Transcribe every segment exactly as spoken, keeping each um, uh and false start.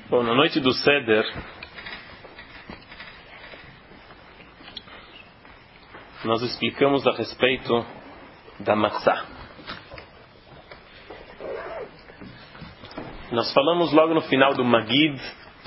Bom, na noite do Seder, nós explicamos a respeito da matzá. Nós falamos logo no final do Magid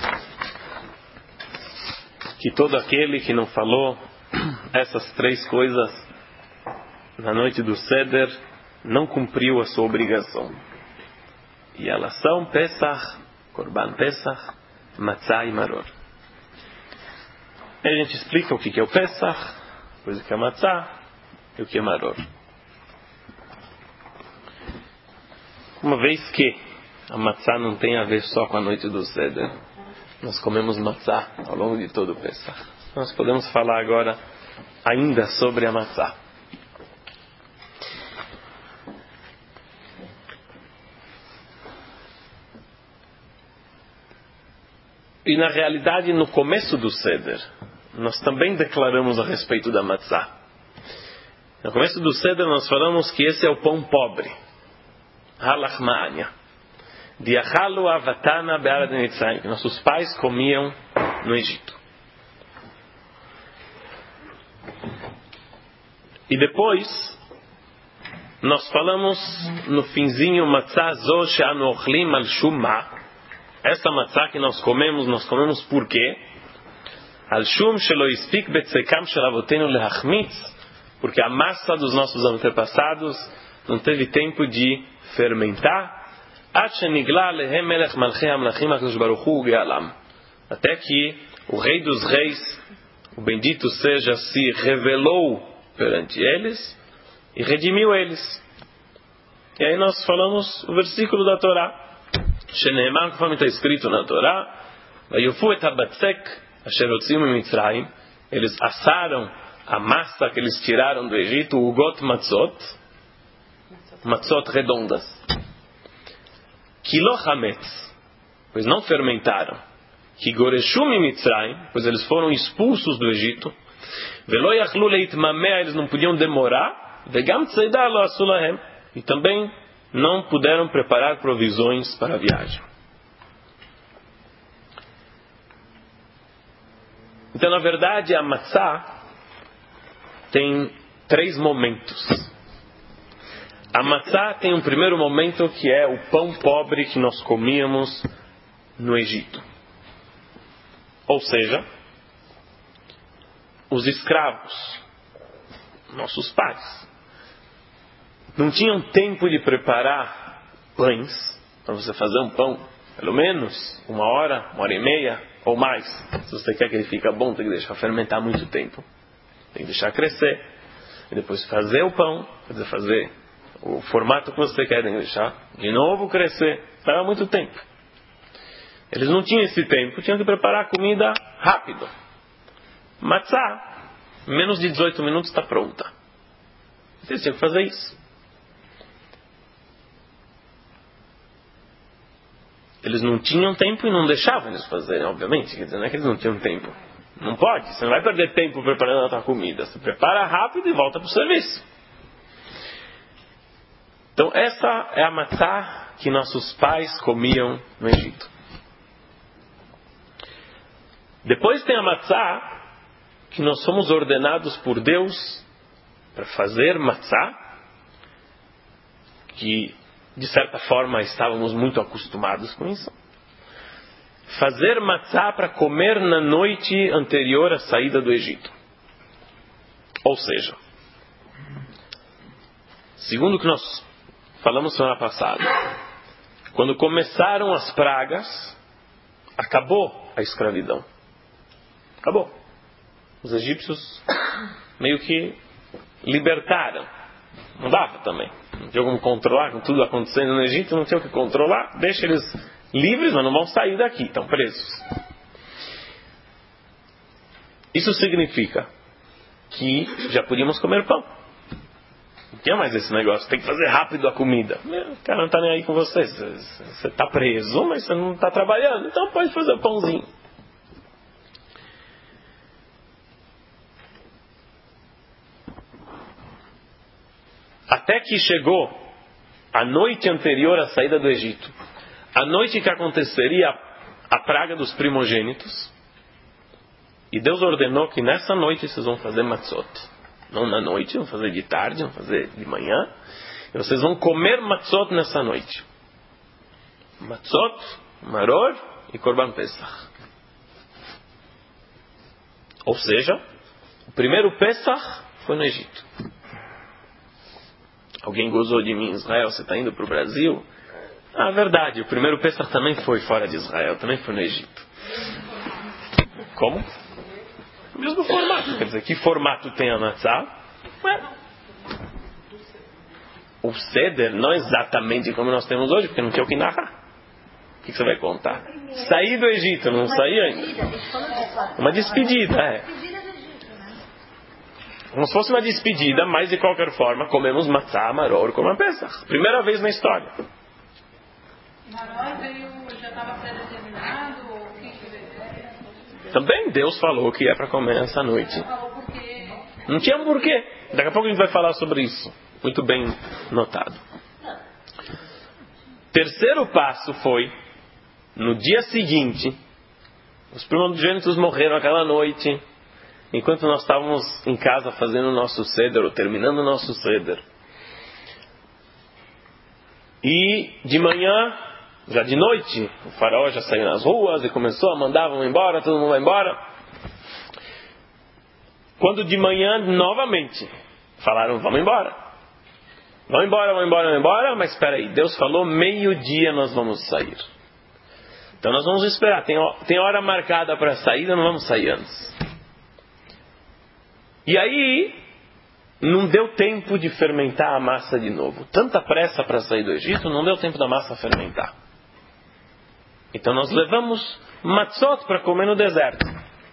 que todo aquele que não falou essas três coisas na noite do Seder não cumpriu a sua obrigação. E elas são Pesach, Korban Pesach, Matzah e Maror. Aí a gente explica o que é o Pesach, depois o que é Matzah e o que é Maror. Uma vez que a Matzah não tem a ver só com a noite do Seder, nós comemos Matzah ao longo de todo o Pesach. Nós podemos falar agora ainda sobre a Matzah. E na realidade, no começo do Seder, nós também declaramos a respeito da Matzah. No começo do Seder nós falamos que esse é o pão pobre. Halachma'anya. Diachalu avatana be'arad Mitzrayim, que nossos pais comiam no Egito. E depois, nós falamos no finzinho Matzah zo she'anu ochlim al shumma. Essa matzah que nós comemos, nós comemos por quê? Al shum shelo ispik betzekam shel avotenu lehachmitz, porque a massa dos nossos antepassados não teve tempo de fermentar. At shenigla lehem melech malchei hamlachim HaKadosh Baruch Hu ugealam, até que o Rei dos Reis, o bendito seja, se revelou perante eles e redimiu eles. E aí nós falamos o versículo da Torá. Sheneemar, conforme está escrito na Torá, Vayufu et habatzek asher hotziu mimitzrayim, eles assaram a massa que eles tiraram do Egito, o got matzot, matzot redondas. Kilo hametz, pois não fermentaram. Kigoreshu mimitzrayim, pois eles foram expulsos do Egito. Velo yachlu leitmamea, eles não podiam demorar. Vegam tzeidah lo asu lahem, e também não puderam preparar provisões para a viagem. Então, na verdade, a matzá tem três momentos. A matzá tem um primeiro momento que é o pão pobre que nós comíamos no Egito. Ou seja, os escravos, nossos pais, não tinham tempo de preparar pães, para você fazer um pão, pelo menos uma hora, uma hora e meia ou mais. Se você quer que ele fique bom, tem que deixar fermentar muito tempo. Tem que deixar crescer. E depois fazer o pão, quer dizer, fazer o formato que você quer, tem que deixar de novo crescer. Leva muito tempo. Eles não tinham esse tempo, tinham que preparar a comida rápido. Matzá, menos de dezoito minutos está pronta. Eles tinham que fazer isso. Eles não tinham tempo e não deixavam eles fazerem, obviamente. Quer dizer, não é que eles não tinham tempo. Não pode. Você não vai perder tempo preparando a tua comida. Você prepara rápido e volta para o serviço. Então, essa é a matzá que nossos pais comiam no Egito. Depois tem a matzá que nós somos ordenados por Deus para fazer matzá, que de certa forma estávamos muito acostumados com isso. Fazer matzá para comer na noite anterior à saída do Egito. Ou seja, segundo o que nós falamos semana passada, quando começaram as pragas, acabou a escravidão. Acabou. Os egípcios meio que libertaram. Não dava também. Não tinha como controlar, com tudo acontecendo no Egito, não tinha o que controlar. Deixa eles livres, mas não vão sair daqui, estão presos. Isso significa que já podíamos comer pão. Não tinha mais esse negócio, tem que fazer rápido a comida. O cara não está nem aí com você. Você está preso, mas você não está trabalhando, então pode fazer o pãozinho. Até que chegou a noite anterior à saída do Egito. A noite que aconteceria a praga dos primogênitos. E Deus ordenou que nessa noite vocês vão fazer matzot. Não na noite, vão fazer de tarde, vão fazer de manhã. E vocês vão comer matzot nessa noite. Matzot, maror e korban pesach. Ou seja, o primeiro pesach foi no Egito. Alguém gozou de mim, Israel, você está indo para o Brasil? Ah, verdade, o primeiro pesach também foi fora de Israel, também foi no Egito. Como? O mesmo formato. Quer dizer, que formato tem a matzah? Ué. O seder não é exatamente como nós temos hoje, porque não tinha o que narrar. O que você vai contar? Sair do Egito, não sair ainda. Uma despedida, é. Como se fosse uma despedida, mas de qualquer forma, comemos matzah, maror, como a pesach. Primeira vez na história. Maror veio, já estava pré-determinado? Também Deus falou que é para comer essa noite. Não tinha um porquê. Daqui a pouco a gente vai falar sobre isso. Muito bem notado. Terceiro passo foi, no dia seguinte, os primogênitos morreram aquela noite, enquanto nós estávamos em casa fazendo o nosso seder, ou terminando o nosso seder. E de manhã, já de noite, o faraó já saiu nas ruas e começou a mandar, vamos embora, todo mundo vai embora. Quando de manhã, novamente, falaram, vamos embora. Vamos embora, vamos embora, vamos embora, mas espera aí, Deus falou, meio-dia nós vamos sair. Então nós vamos esperar, tem, tem hora marcada para saída, não vamos sair antes. E aí, não deu tempo de fermentar a massa de novo. Tanta pressa para sair do Egito, não deu tempo da massa fermentar. Então nós levamos matzot para comer no deserto.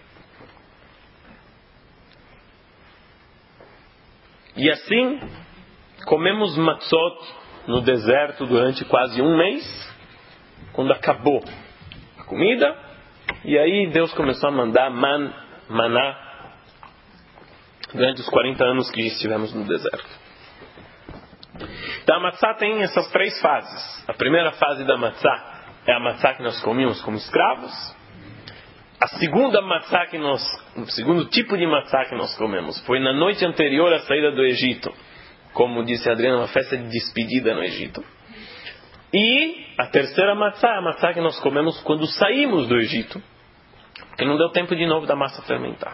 E assim, comemos matzot no deserto durante quase um mês, quando acabou a comida, e aí Deus começou a mandar man, maná durante os quarenta anos que estivemos no deserto. Então a matzá tem essas três fases. A primeira fase da matzá é a matzá que nós comíamos como escravos. A segunda matzá que nós, o segundo tipo de matzá que nós comemos foi na noite anterior à saída do Egito. Como disse a Adriana, uma festa de despedida no Egito. E a terceira matzá é a matzá que nós comemos quando saímos do Egito, porque não deu tempo de novo da massa fermentar.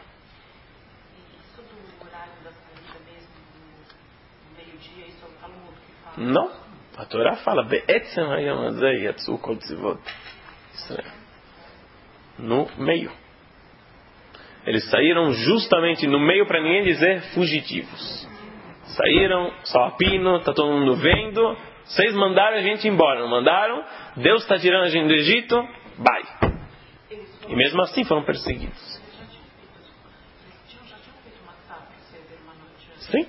Não, a Torá fala Be'etzem hayom hazeh yatzu kol tzivot Israel. No meio. Eles saíram justamente no meio, para ninguém dizer fugitivos. Saíram, só a pino, está todo mundo vendo. Vocês mandaram a gente embora, não mandaram? Deus está tirando a gente do Egito, vai. E mesmo assim foram perseguidos. Sim.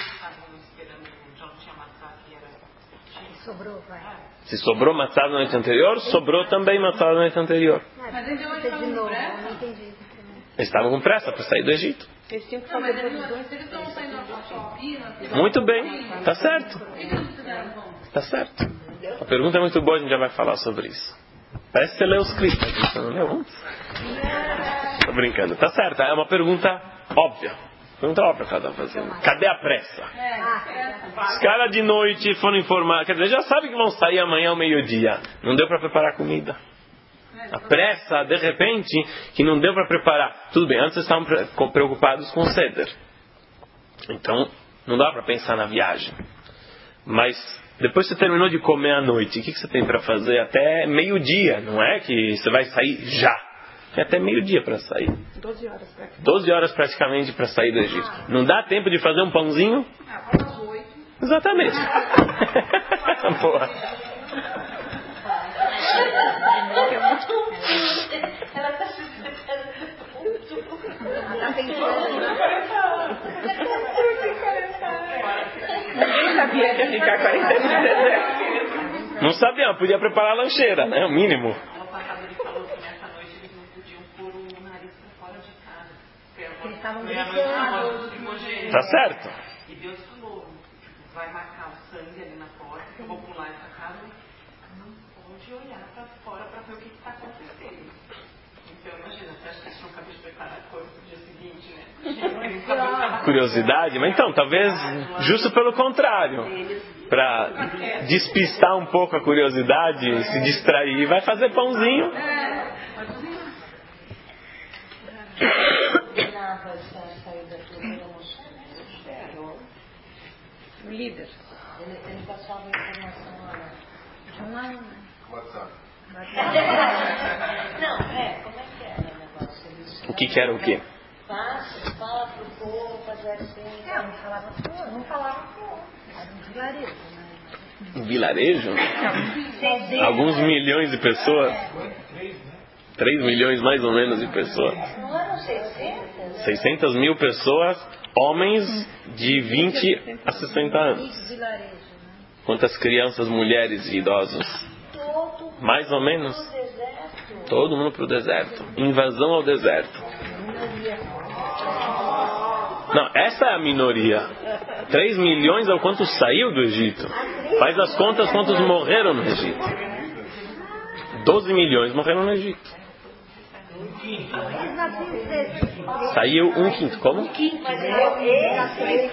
Sobrou, vai. Se sobrou matzá na noite anterior, sobrou também matzá na noite anterior. Mas eles estavam com pressa? Não entendi. Eles estavam com pressa para sair do Egito. Eles tinham que Não, fazer mas eles depois não- se eles estão saindo com a Palpina... Muito bem, tá certo. Por que eles fizeram bom? Tá certo. A pergunta é muito boa, a gente já vai falar sobre isso. Parece que você leu os clipes, você não leu antes? Tô brincando. Tá certo, é uma pergunta óbvia. Pergunta óbvia que ela está fazendo. Cadê a pressa? É, é. Os caras de noite foram informar, quer dizer, já sabem que vão sair amanhã ao meio-dia. Não deu para preparar comida. A pressa, de repente, que não deu para preparar. Tudo bem, antes vocês estavam preocupados com o ceder. Então, não dá para pensar na viagem. Mas, depois que você terminou de comer à noite, o que você tem para fazer até meio-dia? Não é que você vai sair já. Tem até meio-dia para sair. doze horas praticamente. doze horas praticamente para sair do Egito. Não dá tempo de fazer um pãozinho? Ah, fala às oito. Exatamente. Boa. Ela tá Ninguém sabia que ia ficar quarenta anos no deserto. Não sabia, podia preparar a lancheira, né? O mínimo. Eles estavam gritando. Tá certo. E Deus falou, tipo, vai marcar o sangue ali na porta, que eu vou pular essa casa. Não pode de olhar para fora para ver o que está acontecendo. Então, imagina, você acha que eles tinham acabado de preparar a coisa pro dia seguinte, né? Curiosidade, mas então, talvez justo pelo contrário. Para despistar um pouco a curiosidade, se distrair, vai fazer pãozinho. O líder. Ele, ele passava a informação lá. Online. WhatsApp. Não, é, como é que era o negócio? Eles O que que era o quê? Passa, fala pro povo, fazer assim. Não, não falava pro povo, não falava pro povo. Era um vilarejo, né? Um vilarejo? Alguns milhões de pessoas? Três milhões mais ou menos de pessoas. Não eram seiscentas? seiscentas mil pessoas, homens de vinte a sessenta anos. Vilarejo, né? Quantas crianças, mulheres e idosos? Todo Mais ou menos. o deserto. Todo mundo para o deserto. Invasão ao deserto. Não, essa é a minoria. três milhões é o quanto saiu do Egito. Faz as contas quantos morreram no Egito. doze milhões morreram no Egito. Saiu um quinto. Como? Mas eu, esse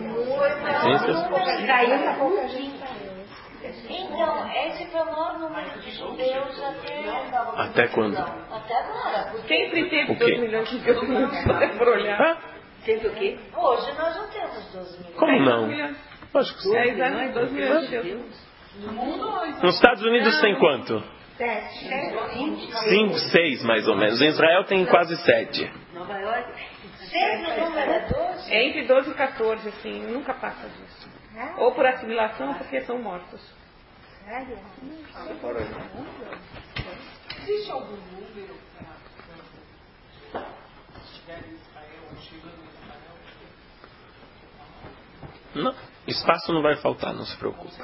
saiu para pouca gente. Então, esse foi o maior número de judeus até... Até quando? Até agora. Porque Sempre teve O quê? dois milhões de judeus, até por olhar. Ah, Sempre o quê? hoje nós não temos doze milhões. como não? milhões. Lógico que sim. dez anos, dois milhões de judeus. Nos Estados Unidos tem quanto? Sete. Cinco, seis mais ou menos. Em Israel tem quase sete. Nova York. Sempre o número é doze? É entre doze e quatorze, assim, nunca passa disso. Ou por assimilação ou porque são mortos. Sério? Existe algum número para Não, espaço não vai faltar, não se preocupe.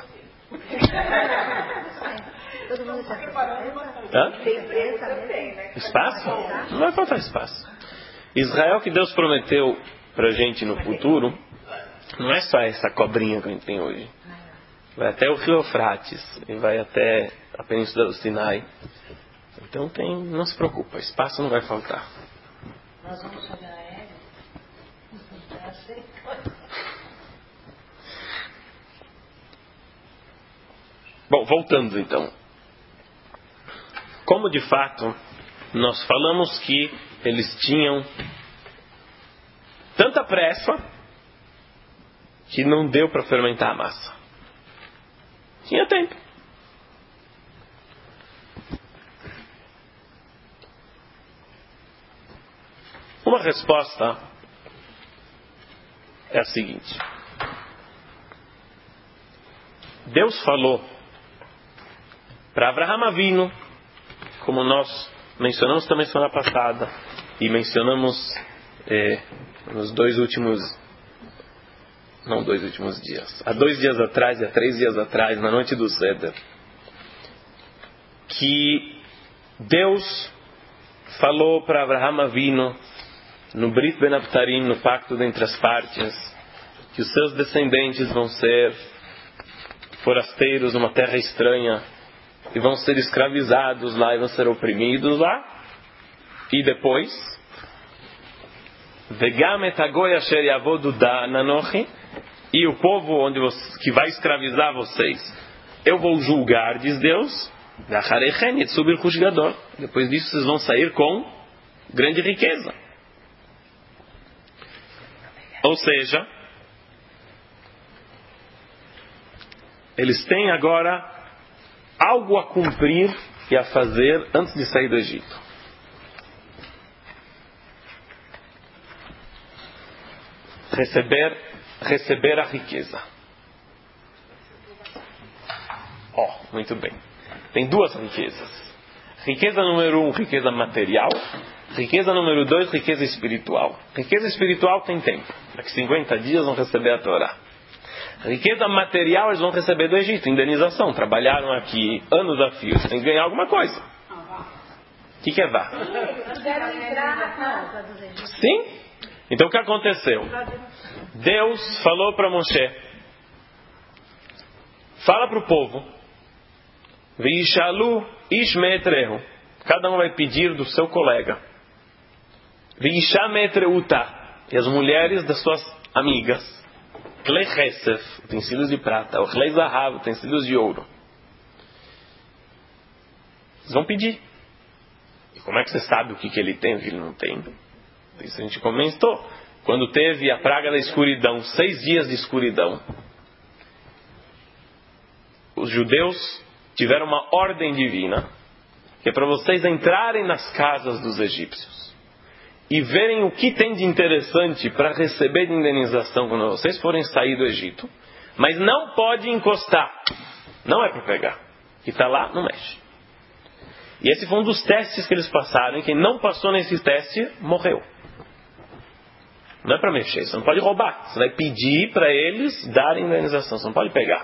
Todo mundo está preparando. Hã? Tem presa mesmo? Espaço? Não vai faltar espaço. Israel que Deus prometeu pra gente no futuro, não é só essa cobrinha que a gente tem hoje. Vai até o rio Eufrates e vai até a península do Sinai. Então tem, não se preocupa, espaço não vai faltar. Nós vamos chegar a ele. Já sei. Bom, voltando então. Como de fato nós falamos que eles tinham tanta pressa que não deu para fermentar a massa. Tinha tempo. Uma resposta é a seguinte. Deus falou para Abraham Avinu, como nós mencionamos também semana passada e mencionamos eh, nos dois últimos, não dois últimos dias, há dois dias atrás e há três dias atrás, na noite do Seder, que Deus falou para Abraham Avinu no Brit Ben Abtarim, no pacto dentre as partes, que os seus descendentes vão ser forasteiros numa terra estranha e vão ser escravizados lá e vão ser oprimidos lá. E depois, Vegam et hagoy asher yavodu da'anochi, e o povo onde você, que vai escravizar vocês, eu vou julgar, diz Deus. Depois disso vocês vão sair com grande riqueza. Ou seja, eles têm agora algo a cumprir e a fazer antes de sair do Egito. Receber, receber a riqueza. Ó, oh, muito bem. Tem duas riquezas. Riqueza número um, riqueza material. Riqueza número dois, riqueza espiritual. Riqueza espiritual tem tempo. Daqui cinquenta dias vão receber a Torá. Riqueza material eles vão receber do Egito, indenização. Trabalharam aqui anos a fio, tem que ganhar alguma coisa. O que, que é vá? Sim? Então o que aconteceu? Deus falou para Moshe: fala para o povo Veishalu ish me'etrehu. Cada um vai pedir do seu colega. Veisha me'etreuta. E as mulheres das suas amigas. Klei chesef, utensílios de prata. O klei zahav, utensílios de ouro. Eles vão pedir. E como é que você sabe o que, que ele tem e o que ele não tem? Isso a gente comentou. Quando teve a praga da escuridão, seis dias de escuridão, os judeus tiveram uma ordem divina, que é para vocês entrarem nas casas dos egípcios e verem o que tem de interessante para receber de indenização quando vocês forem sair do Egito, mas não pode encostar. Não é para pegar. E está lá, não mexe. E esse foi um dos testes que eles passaram, e quem não passou nesse teste, morreu. Não é para mexer, você não pode roubar. Você vai pedir para eles darem indenização, você não pode pegar.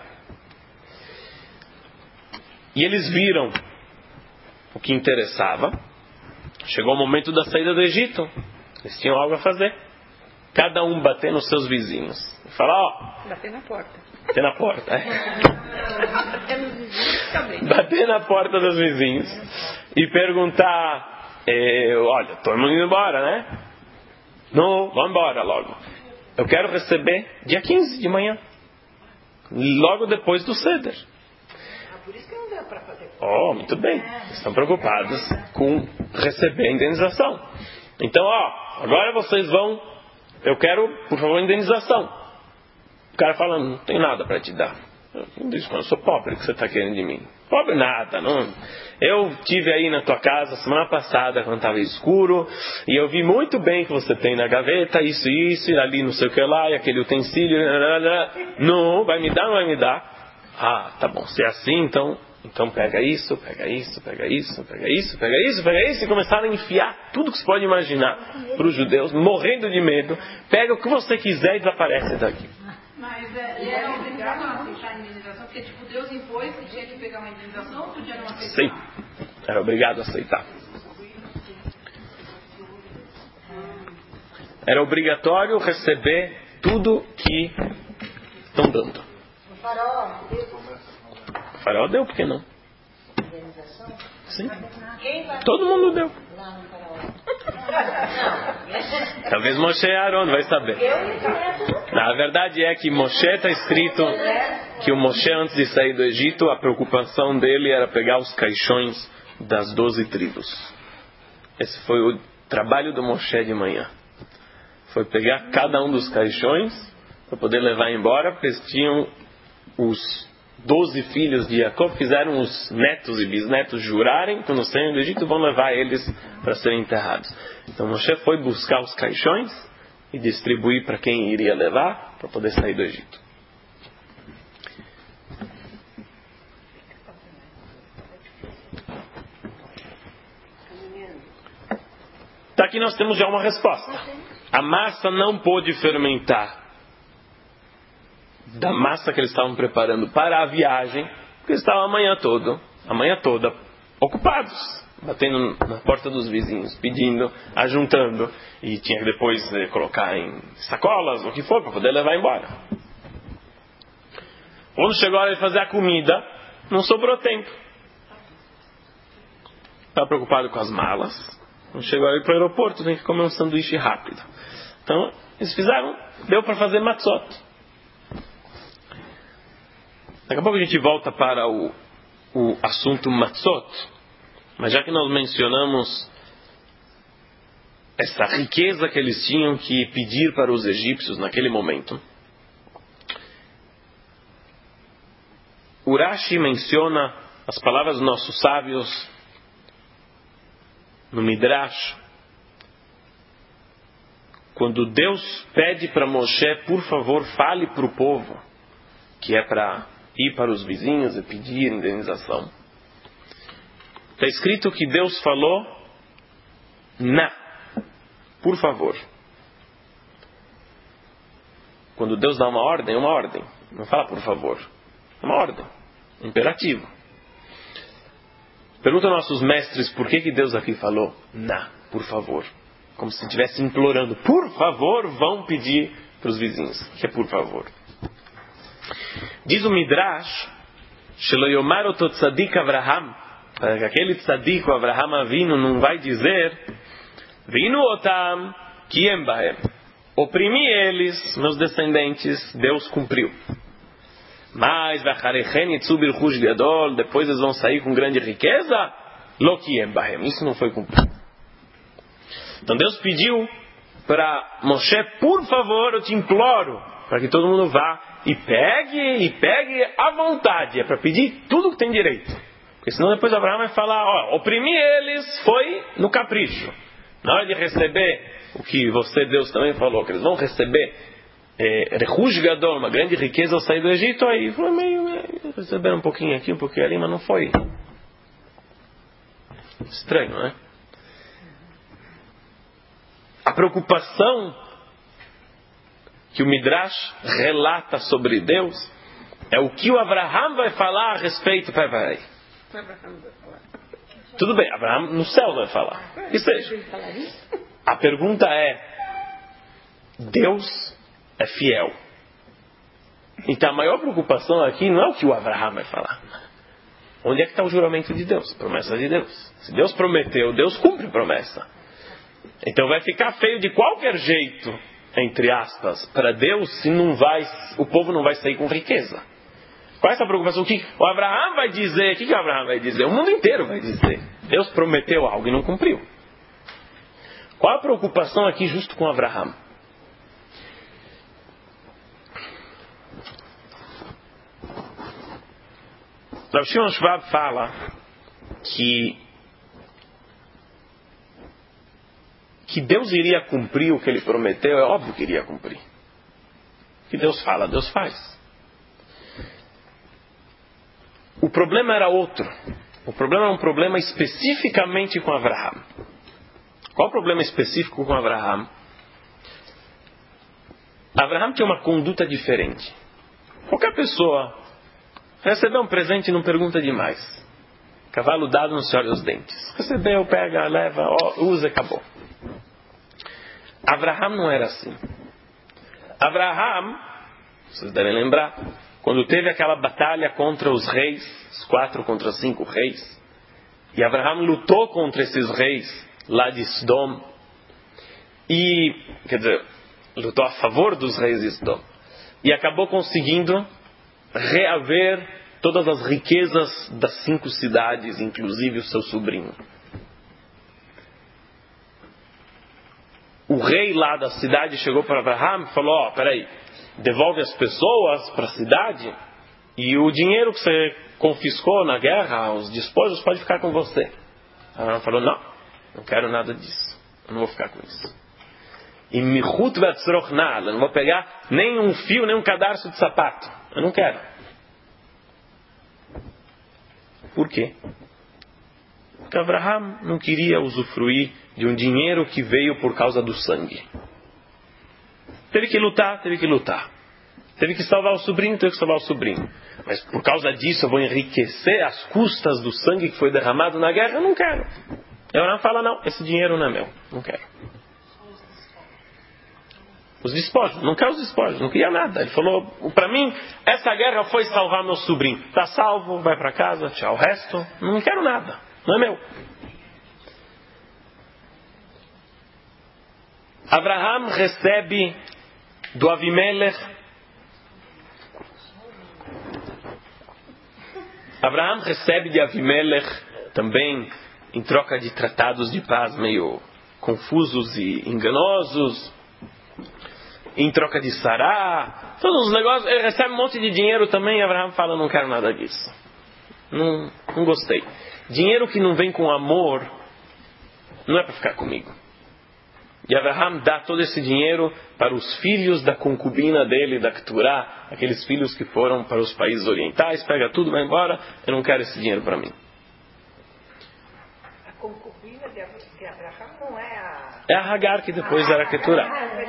E eles viram o que interessava. Chegou o momento da saída do Egito. Eles tinham algo a fazer. Cada um bater nos seus vizinhos. E falar, ó... Bater na porta. Bater na porta, é. Bater nos vizinhos também. Bater na porta dos vizinhos. E perguntar, é, olha, todo mundo indo embora, né? Não, vamos embora logo. Eu quero receber dia quinze de manhã. Logo depois do Seder. Ah, por isso que não deu para fazer. Oh, muito bem. Estão preocupados com receber a indenização. Então, ó, agora vocês vão... Eu quero, por favor, indenização. O cara fala, não tenho nada para te dar. Eu disse, eu sou pobre, o que você está querendo de mim? Pobre nada, não. Eu tive aí na tua casa semana passada, quando estava escuro, e eu vi muito bem que você tem na gaveta, isso e isso, e ali não sei o que lá, e aquele utensílio, não, vai me dar, não vai me dar? Ah, tá bom, se é assim, então, então pega isso, pega isso, pega isso, pega isso, pega isso, pega isso, e começaram a enfiar tudo que você pode imaginar para os judeus, morrendo de medo, pega o que você quiser e desaparece daqui. Mas é, e era obrigado a aceitar a indenização, porque tipo, Deus impôs que tinha que pegar uma indenização ou podia não aceitar? Sim, era obrigado a aceitar. Era obrigatório receber tudo que estão dando. O faraó deu O faraó deu, por que não? indenização? Sim, Quem vai todo mundo deu. lá no faraó? Talvez Moshe e Aaron, vai saber. Eu e o neto. Na verdade é que Moshe está escrito que o Moshe, antes de sair do Egito, a preocupação dele era pegar os caixões das doze tribos. Esse foi o trabalho do Moshe de manhã. Foi pegar cada um dos caixões para poder levar embora, porque eles tinham os doze filhos de Jacob, fizeram os netos e bisnetos jurarem que no saiam do Egito vão levar eles para serem enterrados. Então Moshe foi buscar os caixões e distribuir para quem iria levar para poder sair do Egito. Tá, aqui nós temos já uma resposta. A massa não pôde fermentar da massa que eles estavam preparando para a viagem, porque eles estavam a manhã toda, a manhã toda ocupados, batendo na porta dos vizinhos, pedindo, ajuntando, e tinha que depois eh, colocar em sacolas, o que for, para poder levar embora. Quando chegou a hora de fazer a comida, não sobrou tempo. Estava preocupado com as malas. Quando chegou a hora de ir para o aeroporto, tem que comer um sanduíche rápido. Então, eles fizeram, deu para fazer matzot. Daqui a pouco a gente volta para o, o assunto matzot, mas já que nós mencionamos essa riqueza que eles tinham que pedir para os egípcios naquele momento, Urashi menciona as palavras dos nossos sábios no Midrash, quando Deus pede para Moshe, por favor, fale para o povo, que é para ir para os vizinhos e pedir indenização. Está escrito que Deus falou, na, por favor. Quando Deus dá uma ordem, é uma ordem. Não fala por favor. É uma ordem. Imperativo. Pergunta aos nossos mestres por que, que Deus aqui falou, na, por favor. Como se estivesse implorando, por favor, vão pedir para os vizinhos. Que é por favor. Diz o Midrash Shelo yomar oto tzadik Avraham, para que aquele tzadik, o Avraham Avinu, não vai dizer, Vinu otam kiem bahem, oprimi eles, meus descendentes, Deus cumpriu. Mas depois eles vão sair com grande riqueza, lo kiem bahem, isso não foi cumprido. Então Deus pediu para Moshe, por favor, eu te imploro, para que todo mundo vá e pegue, e pegue à vontade. É para pedir tudo que tem direito. Porque senão depois Abraão vai falar, ó, oprimir eles foi no capricho. Na hora de receber o que você, Deus, também falou, que eles vão receber Rehush Gadol, uma grande riqueza ao sair do Egito, aí foi meio, meio receberam um pouquinho aqui, um pouquinho ali, mas não foi estranho, não é? A preocupação que o Midrash relata sobre Deus é o que o Abraham vai falar a respeito. Peraí, peraí. Tudo bem, Abraham no céu vai falar. Que seja. A pergunta é: Deus é fiel. Então a maior preocupação aqui não é o que o Abraham vai falar. Onde é que está o juramento de Deus? A promessa de Deus. Se Deus prometeu, Deus cumpre a promessa. Então vai ficar feio de qualquer jeito, entre aspas, para Deus, se não vai, o povo não vai sair com riqueza. Qual é essa preocupação? O que o Abraham vai dizer? O que, que o Abraham vai dizer? O mundo inteiro vai dizer. Deus prometeu algo e não cumpriu. Qual a preocupação aqui justo com Abraham? Rav Shimon Schwab fala que que Deus iria cumprir o que Ele prometeu, é óbvio que iria cumprir. O que Deus fala, Deus faz. O problema era outro. O problema era um problema especificamente com Abraham. Qual o problema específico com Abraham? Abraham tinha uma conduta diferente. Qualquer pessoa recebeu um presente e não pergunta demais. Cavalo dado não se olha os dentes. Recebeu, pega, leva, ó, usa e acabou. Abraham não era assim. Abraham, vocês devem lembrar, quando teve aquela batalha contra os reis, os quatro contra cinco reis, e Abraham lutou contra esses reis lá de Sodom, e, quer dizer, lutou a favor dos reis de Sodom, e acabou conseguindo reaver todas as riquezas das cinco cidades, inclusive o seu sobrinho. O rei lá da cidade chegou para Abraham e falou, ó, oh, peraí, devolve as pessoas para a cidade e o dinheiro que você confiscou na guerra, os despojos, pode ficar com você. Abraham falou, não, não quero nada disso, eu não vou ficar com isso. E michut vetzrochnal, eu não vou pegar nem um fio, nem um cadarço de sapato, eu não quero. Por quê? Porque Abraham não queria usufruir de um dinheiro que veio por causa do sangue. Teve que lutar, teve que lutar. Teve que salvar o sobrinho, teve que salvar o sobrinho. Mas por causa disso eu vou enriquecer às custas do sangue que foi derramado na guerra? Eu não quero. E Abraham fala, não, esse dinheiro não é meu, não quero. Os despojos, não quero os despojos, não queria nada. Ele falou, para mim, essa guerra foi salvar meu sobrinho. Está salvo, vai para casa, tchau. O resto, não quero nada, não é meu. Abraham recebe do Avimelech. Abraham recebe de Avimelech também em troca de tratados de paz meio confusos e enganosos. Em troca de Sará, todos os negócios, ele recebe um monte de dinheiro também, e Abraham fala, não quero nada disso. Não, não gostei. Dinheiro que não vem com amor, não é para ficar comigo. E Abraham dá todo esse dinheiro para os filhos da concubina dele, da Keturá, aqueles filhos que foram para os países orientais, pega tudo, vai embora, eu não quero esse dinheiro para mim. A concubina de Abraham não é a... É a Hagar que depois era a Keturá.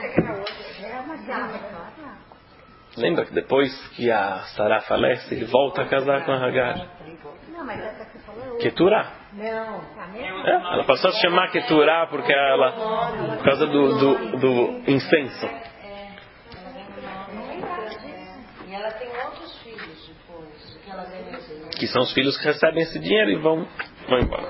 Lembra que depois que a Sará falece, ele volta a casar com a Hagar? Não, mas essa que falou é outra. Keturá. Não, a mesma. É, ela passou a se chamar Keturá porque ela, por causa do, do, do incenso. ela tem outros filhos depois, que ela ganha dinheiro. Que são os filhos que recebem esse dinheiro e vão, vão embora.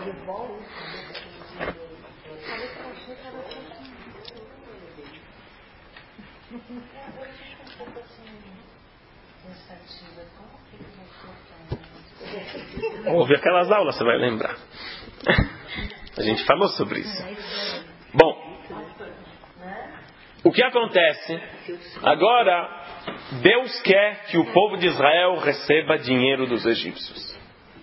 Ouve aquelas aulas, você vai lembrar. A gente falou sobre isso. Bom, o que acontece? Agora, Deus quer que o povo de Israel receba dinheiro dos egípcios.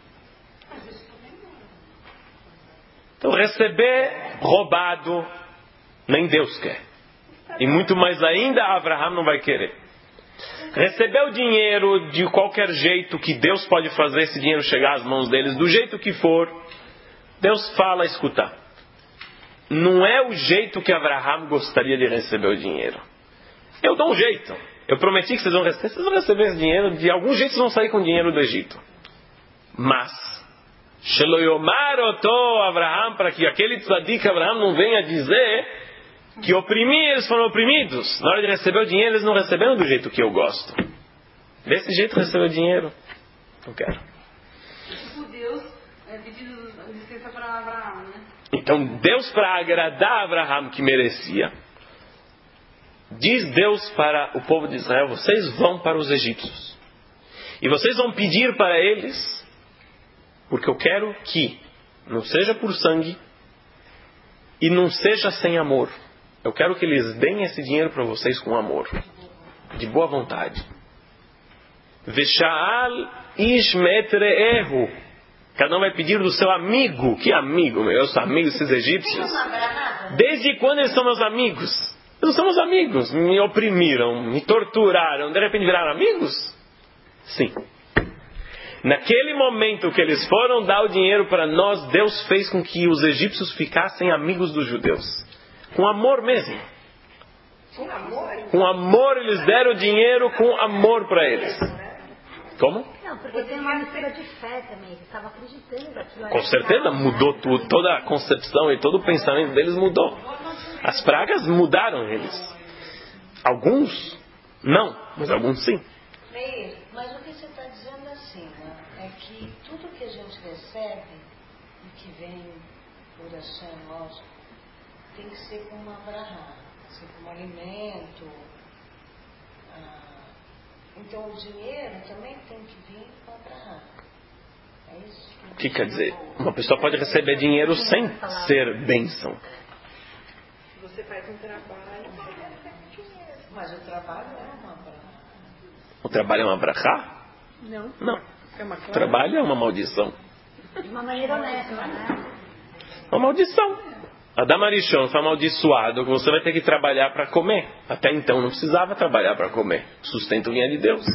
Então, receber roubado, nem Deus quer. E muito mais ainda, Abraham não vai querer. Receber o dinheiro de qualquer jeito que Deus pode fazer esse dinheiro chegar às mãos deles, do jeito que for, Deus fala, escuta. Não é o jeito que Abraham gostaria de receber o dinheiro. Eu dou um jeito. Eu prometi que vocês vão receber, vocês vão receber esse dinheiro, de algum jeito vocês vão sair com o dinheiro do Egito. Mas, Sheloyomar oto Abraham, para que aquele tzadik Abraham não venha dizer que oprimir, eles foram oprimidos. Na hora de receber o dinheiro, eles não receberam do jeito que eu gosto. Desse jeito recebeu o dinheiro. Não quero. Tipo Deus é, pedindo licença para Abraão, né? Então, Deus, para agradar Abraham, que merecia, diz Deus para o povo de Israel, vocês vão para os egípcios. E vocês vão pedir para eles, porque eu quero que não seja por sangue e não seja sem amor. Eu quero que eles deem esse dinheiro para vocês com amor, de boa vontade. Vesha'al ish metre'ehu. Cada um vai pedir do seu amigo. Que amigo, meu? Eu sou amigo desses egípcios. Desde quando eles são meus amigos? Eles não são meus amigos. Me oprimiram, me torturaram. De repente viraram amigos? Sim. Naquele momento que eles foram dar o dinheiro para nós, Deus fez com que os egípcios ficassem amigos dos judeus. Com amor mesmo. Com amor? Com amor eles deram o dinheiro com amor para eles. Como? Não, porque tem uma mistura de fé também. Eles estavam acreditando naquilo. Com certeza mudou tudo. Toda a concepção e todo o pensamento deles mudou. As pragas mudaram eles. Alguns não, mas alguns sim. Meir, mas o que você está dizendo assim, né? É que tudo que a gente recebe e que vem por Hashem, lógico, tem que ser como Abraham, ser como alimento. Ah, então o dinheiro também tem que vir com Abraham. É isso? O que quer dizer? Uma pessoa pode receber dinheiro sem ser bênção. Você faz um trabalho, você recebe dinheiro. Mas o trabalho é uma Abraham. O trabalho é uma brachá? Não. Não. É uma O trabalho é uma maldição. De uma maneira honesta, né? Uma maldição. Adam Arishon foi amaldiçoado que você vai ter que trabalhar para comer. Até então não precisava trabalhar para comer. O sustento vinha de Deus.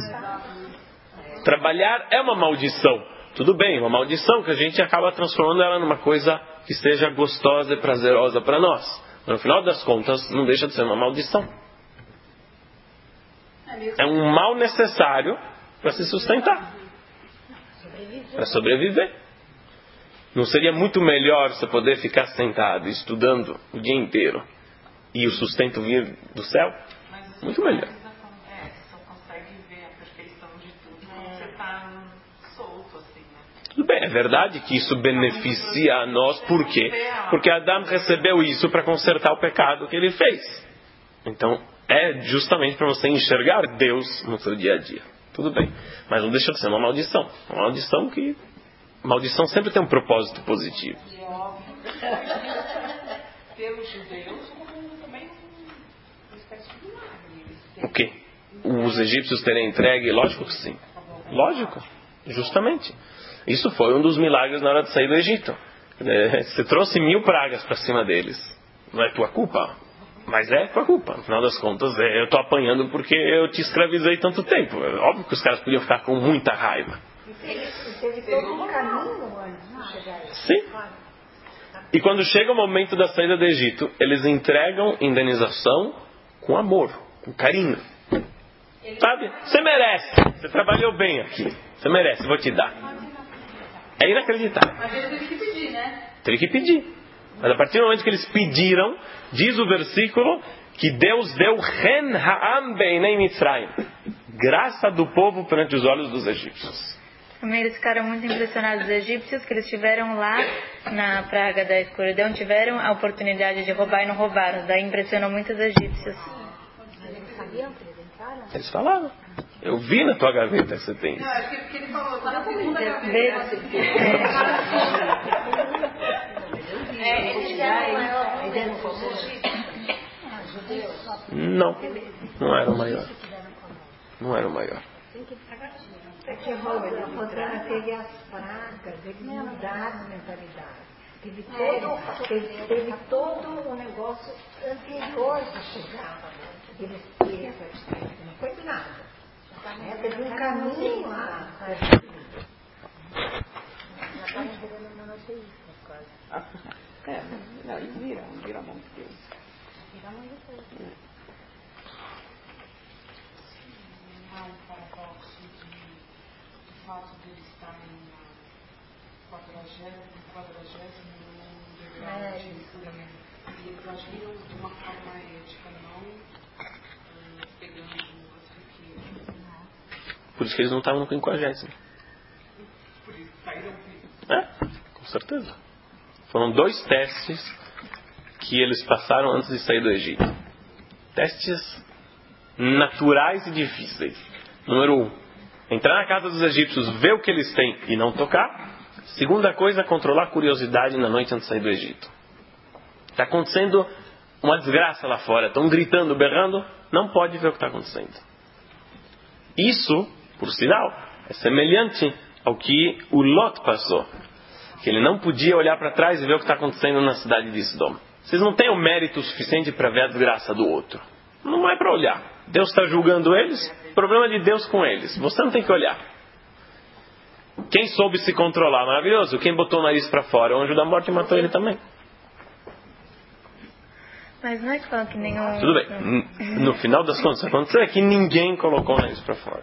Trabalhar é uma maldição. Tudo bem, uma maldição que a gente acaba transformando ela numa coisa que seja gostosa e prazerosa para nós. Mas no final das contas não deixa de ser uma maldição. É um mal necessário para se sustentar. Para sobreviver. Não seria muito melhor você poder ficar sentado estudando o dia inteiro e o sustento vir do céu? Mas muito melhor. É, você só consegue ver a perfeição de tudo quando você está solto, assim, né? Tudo bem, é verdade que isso beneficia a nós. Por quê? Porque Adão recebeu isso para consertar o pecado que ele fez. Então, é justamente para você enxergar Deus no seu dia a dia. Tudo bem. Mas não deixa de ser uma maldição. Uma maldição que... Maldição sempre tem um propósito positivo. E é óbvio, pelos judeus, como também uma espécie de milagre. O quê? Os egípcios terem entregue? Lógico que sim. Lógico. Justamente. Isso foi um dos milagres na hora de sair do Egito. Você trouxe mil pragas para cima deles. Não é tua culpa. Mas é tua culpa. No final das contas, eu estou apanhando porque eu te escravizei tanto tempo. É óbvio que os caras podiam ficar com muita raiva. Teve todo um caminho antes de chegar aí. Sim. E quando chega o momento da saída do Egito, eles entregam indenização com amor, com carinho. Sabe? Você merece. Você trabalhou bem aqui. Você merece, vou te dar. É inacreditável. Mas ele teve que pedir, né? Teve que pedir. Mas a partir do momento que eles pediram, diz o versículo que Deus deu Ren Ha'am Beinei Mitzrayim. desgraça do povo perante os olhos dos egípcios. Também eles ficaram muito impressionados, os egípcios, que eles tiveram lá na praga da escuridão, tiveram a oportunidade de roubar e não roubaram. Daí impressionou muito os egípcios. Eles sabiam que eles entraram? Eles falaram. Eu vi na tua gaveta que você tem isso. Não, acho que porque ele falou, na segunda gaveta. É, eles eram maior, eles eram como os judeus. Não, não era o maior. Não era o maior. Porque Robert, Rosana teve as pragas, eles mudaram a mentalidade. Teve todo, teve, teve todo o negócio anterior que chegava. Eles não foi de nada. É, teve um caminho lá. Já estavam virando monoteístas quase. É, não, eles viram, viram a mão de Deus. Viram a mão de Deus. Há um paradoxo de fato de eles estarem no quadragésimo degrau de julgamento. E eles agiram de uma forma ética, não uh, pegando as riquezas. Por isso que eles não estavam no quinquagésimo. Por isso saíram vivos. É, com certeza. Foram dois testes que eles passaram antes de sair do Egito. Testes naturais e difíceis. Número um, entrar na casa dos egípcios, ver o que eles têm e não tocar. Segunda coisa, controlar a curiosidade na noite antes de sair do Egito. Está acontecendo uma desgraça lá fora. Estão gritando, berrando. Não pode ver o que está acontecendo. Isso, por sinal, é semelhante ao que o Lot passou. Que ele não podia olhar para trás e ver o que está acontecendo na cidade de Sodom. Vocês não têm o mérito suficiente para ver a desgraça do outro. Não é para olhar. Deus está julgando eles. Problema de Deus com eles. Você não tem que olhar. Quem soube se controlar, maravilhoso. Quem botou o nariz para fora, o anjo da morte matou ele também. Mas não é que falam que nenhum... Tudo bem. No final das contas, aconteceu é que ninguém colocou o nariz para fora.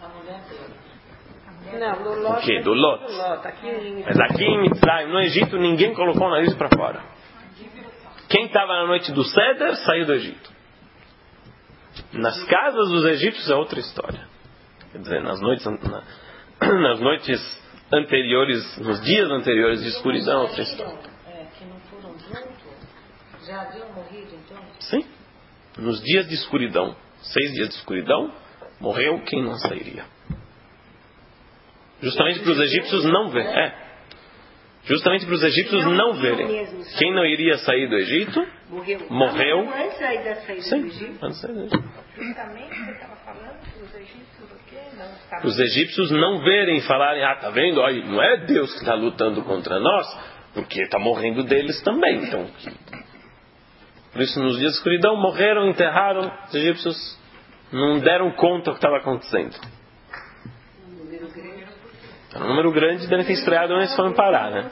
Não, do Lot. O quê? Do Lot. Do Lot. Aqui em... Mas aqui em Mitzrayim, no Egito, ninguém colocou o nariz para fora. Quem estava na noite do Seder, saiu do Egito. Nas casas dos egípcios é outra história. Quer dizer, nas noites, na, nas noites anteriores, nos dias anteriores de escuridão, outra história. É, que não foram juntos, já haviam morrido então? Sim. Nos dias de escuridão, seis dias de escuridão, morreu quem não sairia. Justamente para os egípcios não verem. É. Justamente para os egípcios não verem. Quem não iria sair do Egito, morreu. Antes aí da saída Sim, do Egito. antes de sair do Egito. Justamente você estava falando que os egípcios o quê? Não estavam... Para os egípcios não verem e falarem, ah, tá vendo? Olha, não é Deus que está lutando contra nós, porque está morrendo deles também. Então, por isso, nos dias de escuridão, morreram, enterraram. Os egípcios não deram conta do que estava acontecendo. Um número grande devem ter estreado onde eles foram parar, né?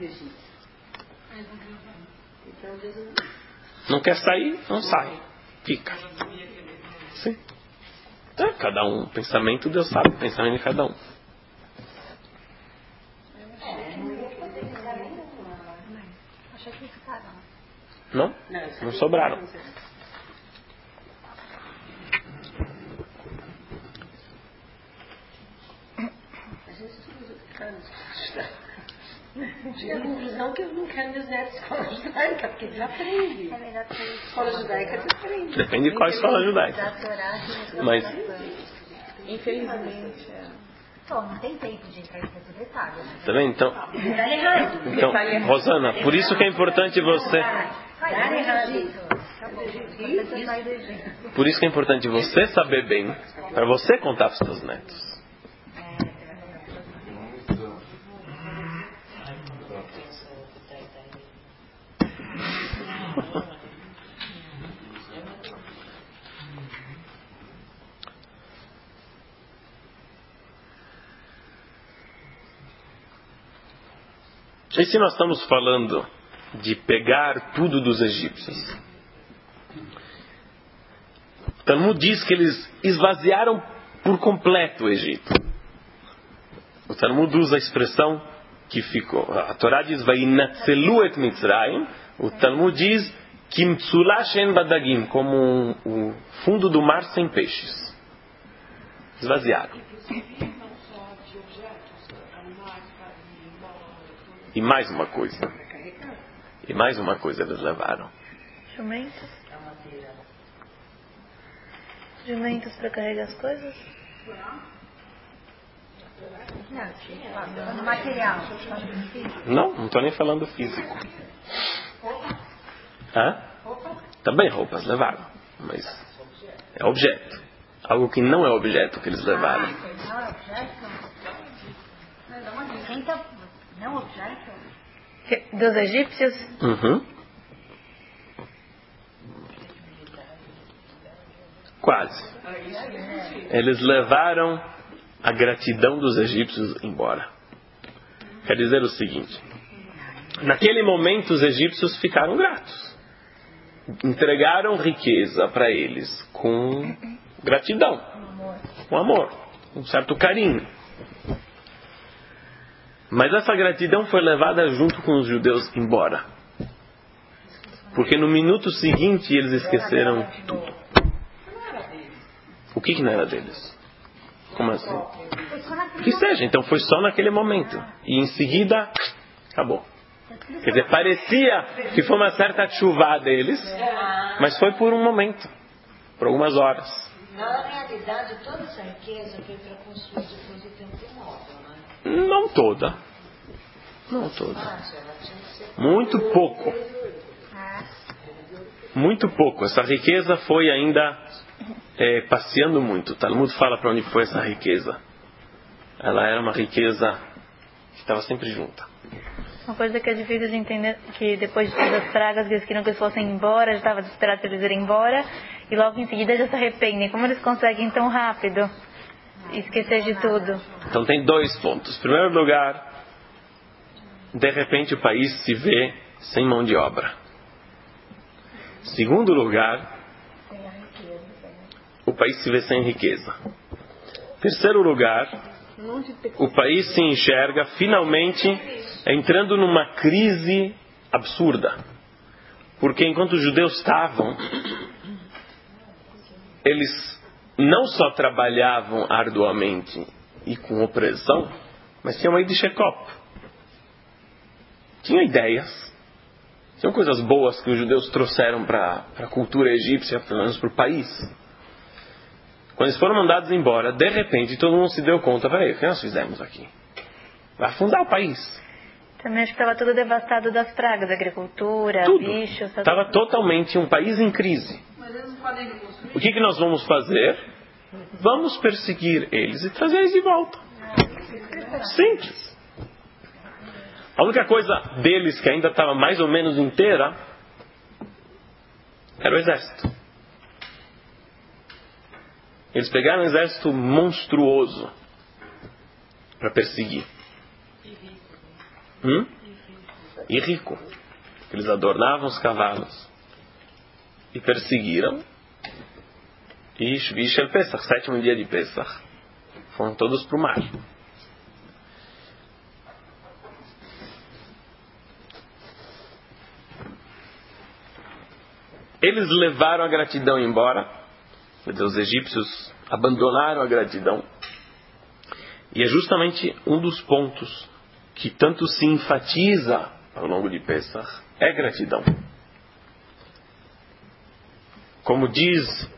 Não quer sair? Não sai. Fica. Sim. É, cada um, o pensamento, Deus sabe, o pensamento de cada um. Não? Não sobraram. Tinha a conclusão que eu não quero meus netos de escola judaica, porque eles aprendem. Escola judaica eles aprendem. Depende de qual escola judaica. Mas, Infelizmente, é. Pô, não tem tempo de entrar em tanto detalhe. tá vendo? Então, Detalhe errado. então, Rosana, por isso que é importante você... Detalhe errado. Por isso que é importante você saber bem, para você contar para os seus netos. E se nós estamos falando de pegar tudo dos egípcios? O Talmud diz que eles esvaziaram por completo o Egito. O Talmud usa a expressão que ficou. A Torá diz Vainatzelu et Mitzrayim. O Talmud diz Kimtsula shen badagim, como um, o fundo do mar sem peixes. Esvaziaram. E mais uma coisa. E mais uma coisa eles levaram. Jumentos? Jumentos para carregar as coisas? Não, material. Não, não estou nem falando físico. Hã? Também roupas levaram. Mas é objeto. Algo que não é objeto que eles levaram. Não é objeto? Então, não objeto? Dos egípcios? Uhum. Quase. Eles levaram a gratidão dos egípcios embora. Quer dizer o seguinte: naquele momento os egípcios ficaram gratos. Entregaram riqueza para eles com gratidão, com amor, com certo carinho. Mas essa gratidão foi levada junto com os judeus embora. Porque no minuto seguinte eles esqueceram tudo. O que que não era deles? Como assim? Que seja, então foi só naquele momento. E em seguida, acabou. Quer dizer, parecia que foi uma certa chuva deles, mas foi por um momento, por algumas horas. Na realidade, toda essa riqueza foi para construir depois o templo móvel, né? Não toda. Não toda. Muito pouco. Muito pouco. Essa riqueza foi ainda é, passeando muito. O Talmud fala para onde foi essa riqueza. Ela era uma riqueza que estava sempre junta. Uma coisa que é difícil de entender, que depois de todas as pragas, eles queriam que eles fossem embora, já estava desesperado para eles irem embora, e logo em seguida já se arrependem. Como eles conseguem tão rápido esquecer de tudo? Então tem dois pontos. Em primeiro lugar, de repente o país se vê sem mão de obra. Segundo lugar, o país se vê sem riqueza. Terceiro lugar, o país se enxerga finalmente entrando numa crise absurda. Porque enquanto os judeus estavam, eles não só trabalhavam arduamente e com opressão, mas tinham aí de Shekop. Tinham ideias, tinham coisas boas que os judeus trouxeram para a cultura egípcia, pelo menos para o país. Quando eles foram mandados embora, de repente todo mundo se deu conta: peraí, o que nós fizemos aqui? Vai afundar o país. Também acho que estava tudo devastado das pragas, agricultura, tudo. bichos. Estava totalmente um país em crise. Mas eles não podem reconstruir. O que, que nós vamos fazer? Vamos perseguir eles e trazer eles de volta. Simples. A única coisa deles que ainda estava mais ou menos inteira era o exército. Eles pegaram um exército monstruoso para perseguir. Hum? E rico. Eles adornavam os cavalos e perseguiram. E Shvishel Pesach, sétimo dia de Pesach, foram todos para o mar. Eles levaram a gratidão embora. Quer dizer, os egípcios abandonaram a gratidão. E é justamente um dos pontos que tanto se enfatiza ao longo de Pesach, é gratidão. Como diz,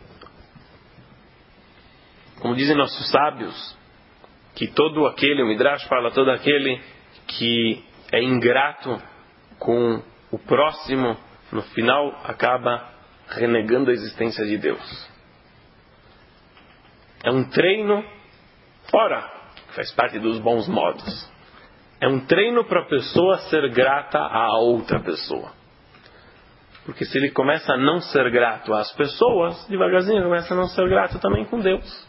como dizem nossos sábios, que todo aquele, o Midrash fala, todo aquele que é ingrato com o próximo, no final acaba renegando a existência de Deus. É um treino fora, faz parte dos bons modos. É um treino para a pessoa ser grata a outra pessoa. Porque se ele começa a não ser grato às pessoas, devagarzinho começa a não ser grato também com Deus.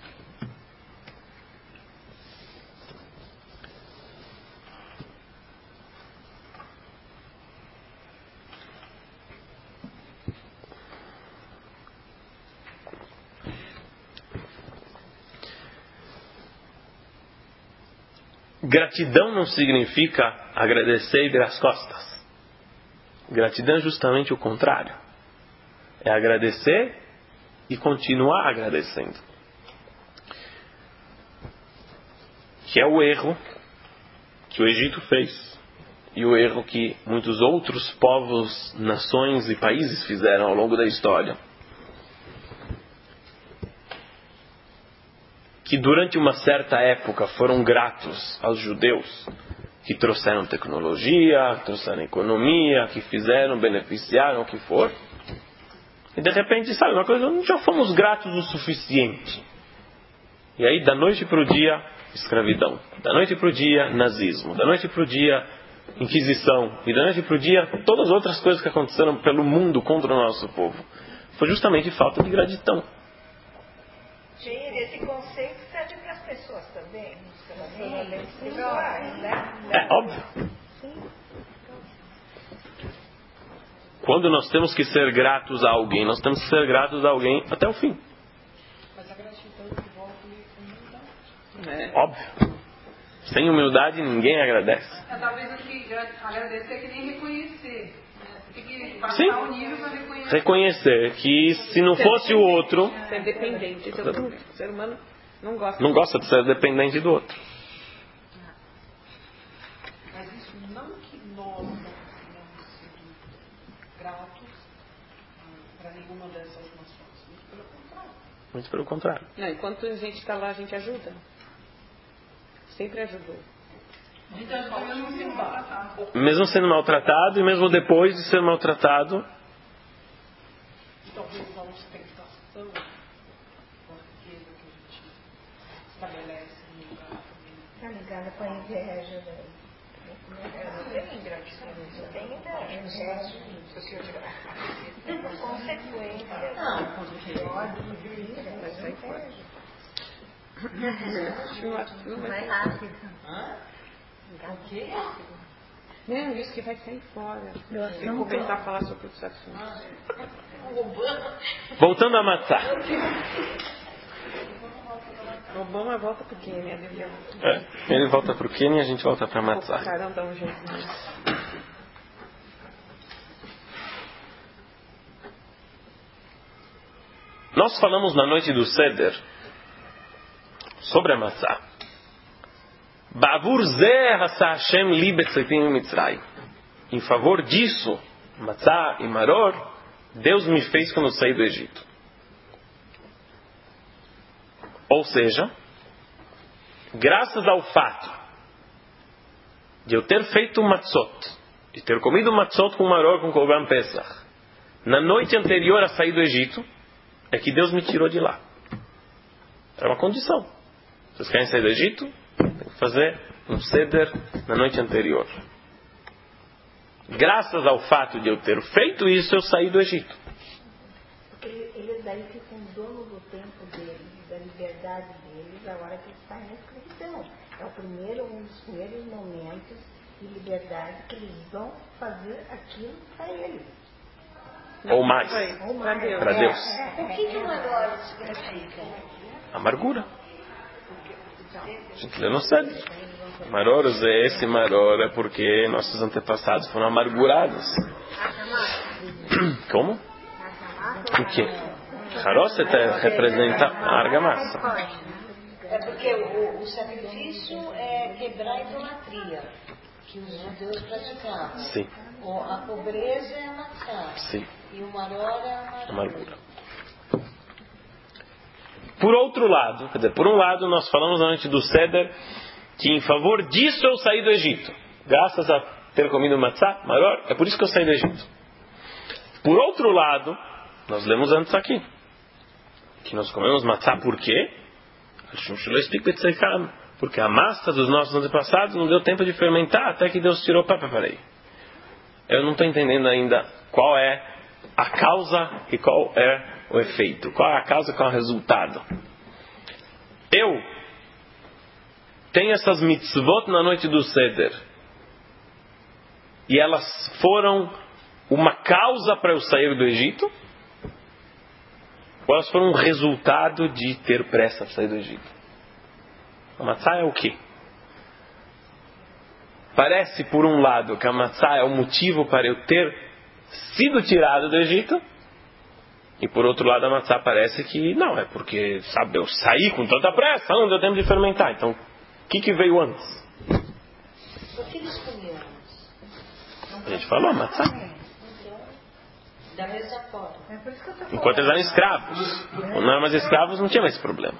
Gratidão não significa agradecer e virar as costas. Gratidão é justamente o contrário. É agradecer e continuar agradecendo. que é o erro que o Egito fez e o erro que muitos outros povos, nações e países fizeram ao longo da história. Que durante uma certa época foram gratos aos judeus, que trouxeram tecnologia, trouxeram economia, que fizeram, beneficiaram, o que for. E de repente, sabe uma coisa, não já fomos gratos o suficiente. E aí, da noite para o dia, escravidão. Da noite para o dia, nazismo. Da noite para o dia, inquisição. E da noite para o dia, todas as outras coisas que aconteceram pelo mundo contra o nosso povo. Foi justamente falta de gratidão. Sim, esse conceito serve para as pessoas também. Sim, né? É óbvio. Quando nós temos que ser gratos a alguém, nós temos que ser gratos a alguém até o fim. Mas a gratidão envolve humildade. É. Óbvio. Sem humildade ninguém agradece. É, talvez o que agradecer é que nem reconhecer. Né? Tem que passar Sim. o nível para reconhecer. Reconhecer que se não fosse o outro, Ser dependente. Isso é tudo. O ser humano não gosta. não gosta de ser dependente do outro. Mas isso não que nós não tenhamos sido gratos para nenhuma dessas nações. Muito pelo contrário. Muito pelo contrário. Não, enquanto a gente está lá, a gente ajuda. Sempre ajudou. Então, mesmo sendo maltratado. Mesmo sendo maltratado e mesmo depois de ser maltratado, Talvez a ostentação, a riqueza que a gente estabelece no lugar também. Está ligada com a inveja, né? Não tem ingratidão. Tem inveja. Consequência. Não, Ódio, inveja. Vai sair fora. Vai rápido. O quê? Não, isso que vai sair fora. Eu Eu vou começar a falar sobre outros assuntos. voltando a matzá. Obama volta pro Quênia, entendeu? É, ele volta para o Quênia e a gente volta para a matzá. Caramba, dá um jeito nisso. Nós falamos na noite do Seder sobre a matzá. Ba'avur zeh asa Hashem li betzetim mitzrayim. Em favor disso, matzá e maror, Deus me fez quando eu saí do Egito. Ou seja, graças ao fato de eu ter feito matzot, de ter comido matzot com maror, com korban pesach, na noite anterior a sair do Egito, é que Deus me tirou de lá. Era uma condição. Vocês querem sair do Egito? Tem que fazer um seder na noite anterior. Graças ao fato de eu ter feito isso, eu saí do Egito. Porque eles daí ficam dono do tempo deles, da liberdade deles, a hora que eles estão na escravidão. É o primeiro, um dos primeiros momentos de liberdade que eles vão fazer aquilo para eles. Ou mais. Ou Para mais. Deus. Para Deus. o que que Maror significa? Amargura. A gente lê no Seder. Maror, é esse maror é porque nossos antepassados foram amargurados. Como? O quê? Haroset representa a argamassa. É porque o, o sacrifício é quebrar a idolatria que os judeus praticavam. Sim. O- A pobreza é a matzá. Sim. E o maror é a amargura. Amargura. Por outro lado, quer dizer, por um lado nós falamos na noite do Seder que em favor disso eu saí do Egito. Graças a ter comido matzá, maror, é por isso que eu saí do Egito. Por outro lado, nós lemos antes aqui que nós comemos matzá por quê? Porque a massa dos nossos antepassados não deu tempo de fermentar até que Deus tirou. Peraí. Eu não estou entendendo ainda qual é a causa e qual é o efeito. Qual é a causa e qual é o resultado. Eu tenho essas mitzvot na noite do Seder. E elas foram uma causa para eu sair do Egito? Ou elas foram um resultado de ter pressa para sair do Egito? A matzá é o quê? Parece, por um lado, que a matzá é o motivo para eu ter sido tirado do Egito. E por outro lado, a matzá parece que não, é porque, sabe, eu saí com tanta pressa, não deu tempo de fermentar. Então, que, que veio antes? O que eles comiam? A gente falou, matzá. Da mesma forma. Enquanto eles eram escravos. Quando não eram mais escravos, não tinha mais esse problema.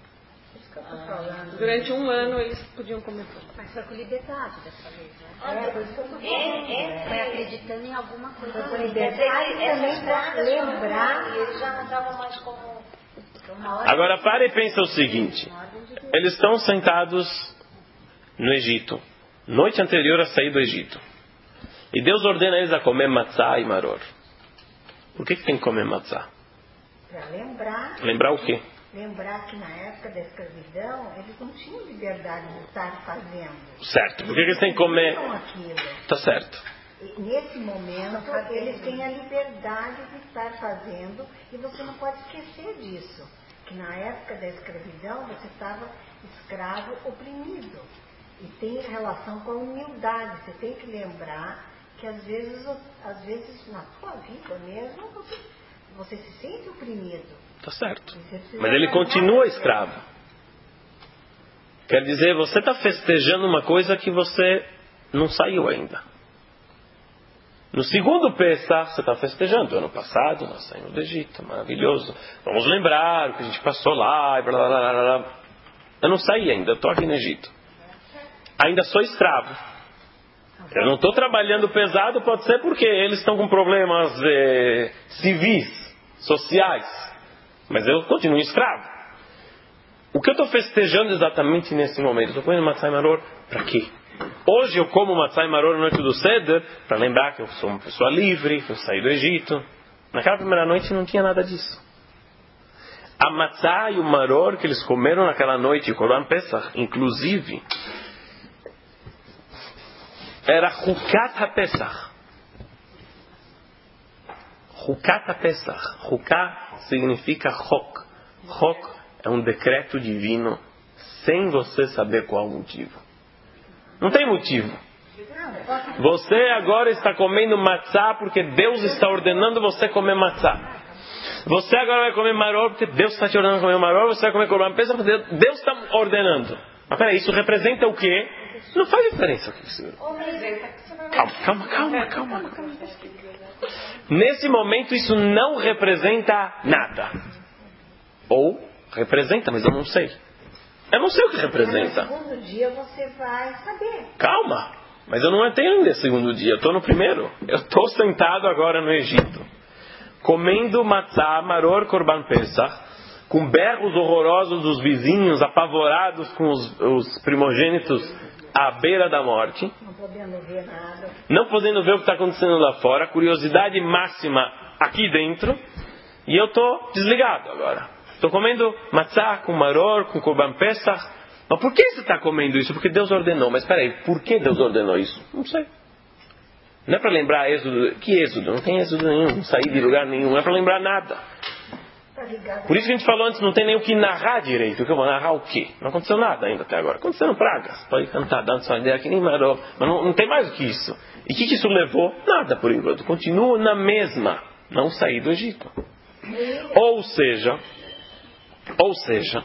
Durante um ano eles podiam comer tudo. Mas foi com liberdade dessa vez, né? É, por isso que eu tô falando. é, Foi acreditando em alguma coisa. Foi com Quer liberdade dizer, também para lembrar. E eles já não estavam mais como... Agora para e pensa o seguinte. Eles estão sentados no Egito. Noite anterior a sair do Egito. E Deus ordena eles a comer matzá e maror. Por que, que tem que comer matzá? Para lembrar. Lembrar o quê? Lembrar que na época da escravidão, eles não tinham liberdade de estar fazendo. Certo. Por que, que eles têm que comer? Não aquilo. Tá certo. E nesse momento, eles têm a liberdade de estar fazendo e você não pode esquecer disso. Que na época da escravidão, você estava escravo oprimido. E tem relação com a humildade. Você tem que lembrar que às vezes, às vezes na sua vida mesmo, você, você se sente oprimido. Tá certo. Mas ele continua escravo. Quer dizer, você está festejando uma coisa que você não saiu ainda. No segundo Pesach, você está festejando. Ano passado, nós saímos do Egito. Maravilhoso. Vamos lembrar o que a gente passou lá. E blá, blá, blá, blá. Eu não saí ainda. Eu estou aqui no Egito. Ainda sou escravo. Eu não estou trabalhando pesado, pode ser porque eles estão com problemas eh, civis, sociais. Mas eu continuo escravo. O que eu estou festejando exatamente nesse momento? Estou comendo matzá e maror para quê? Hoje eu como matzá e maror na noite do Seder para lembrar que eu sou uma pessoa livre, que eu saí do Egito. Naquela primeira noite não tinha nada disso. A matzá e o maror que eles comeram naquela noite, o Korban Pesach, inclusive, era Hukat HaPesach. Hukat HaPesach. Hukat significa Chok. Chok é um decreto divino sem você saber qual o motivo. Não tem motivo. Você agora está comendo matzá porque Deus está ordenando você comer matzá. Você agora vai comer maror porque Deus está te ordenando comer maror. Você vai comer Korban Pesach porque Deus está ordenando. Mas peraí, isso representa o quê? Não faz diferença. Calma, calma, calma, calma. Nesse momento isso não representa nada. Ou representa, mas eu não sei. Eu não sei o que representa. No segundo dia você vai saber. Calma, mas eu não tenho ainda segundo dia. Eu estou no primeiro. Eu estou sentado agora no Egito, comendo matzá, maror, Korban Pesach, com berros horrorosos dos vizinhos, apavorados com os, os primogênitos à beira da morte, não podendo ver nada, não podendo ver o que está acontecendo lá fora, curiosidade máxima aqui dentro, e eu estou desligado agora. Estou comendo matzá com maror, com Korban Pesach. Mas por que você está comendo isso? Porque Deus ordenou. Mas espera aí, por que Deus ordenou isso? Não sei. Não é para lembrar êxodo. Que êxodo? Não tem êxodo nenhum, não saí de lugar nenhum, não é para lembrar nada. Por isso que a gente falou antes, não tem nem o que narrar direito. Que eu vou narrar o quê? Não aconteceu nada ainda até agora. Aconteceram pragas. Pode cantar, dando sua ideia que nem marou. Mas não, não tem mais do que isso. E o que, que isso levou? Nada por enquanto. Continuo na mesma. Não saí do Egito. Ou seja, ou seja,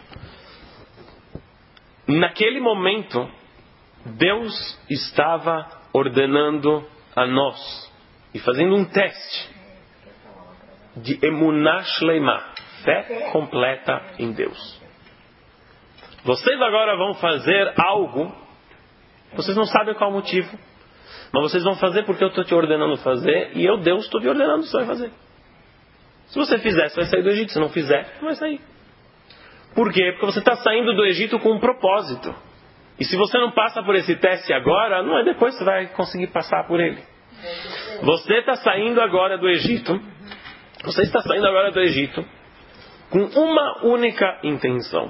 naquele momento, Deus estava ordenando a nós e fazendo um teste de emunah shleimah, fé completa em Deus. Vocês agora vão fazer algo, vocês não sabem qual o motivo, mas vocês vão fazer porque eu estou te ordenando fazer e eu, Deus, estou te ordenando, você vai fazer. Se você fizer, você vai sair do Egito. Se não fizer, não vai sair. Por quê? Porque você está saindo do Egito com um propósito. E se você não passa por esse teste agora, não é depois que você vai conseguir passar por ele. Você está saindo agora do Egito. Você está saindo agora do Egito com uma única intenção: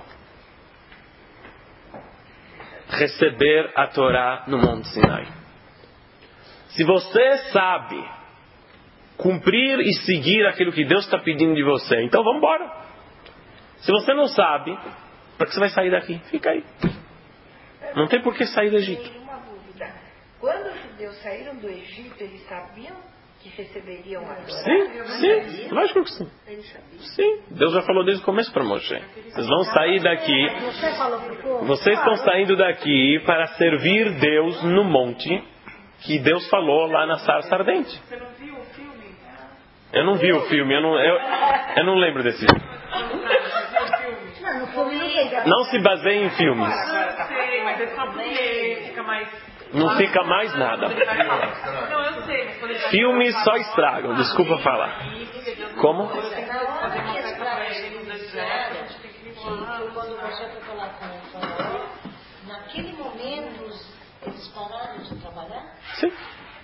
receber a Torá no Monte Sinai. Se você sabe cumprir e seguir aquilo que Deus está pedindo de você, então vamos embora. Se você não sabe, para que você vai sair daqui? Fica aí. Não tem por que sair do Egito. Uma dúvida. Quando os judeus saíram do Egito, eles sabiam que receberiam a Torá? Sim, sim, lógico que sim. Sim, Deus já falou desde o começo para Moshe. Vocês vão sair daqui, Você falou pro povo? vocês estão saindo daqui para servir Deus no monte que Deus falou lá na sarça ardente. Você não viu o filme? Eu não vi o filme, eu não, eu, eu não lembro desse filme. Não, no filme não tem. Não se baseie em filmes. Agora eu sei, mas é só porque fica mais... Não fica mais nada. Não, eu sei, mas quando ele vai Filmes falar, só estragam, desculpa falar. Como? Na hora que as pragas iniciaram, que quando você foi falar com o faraó, naquele momento eles pararam de trabalhar? Sim.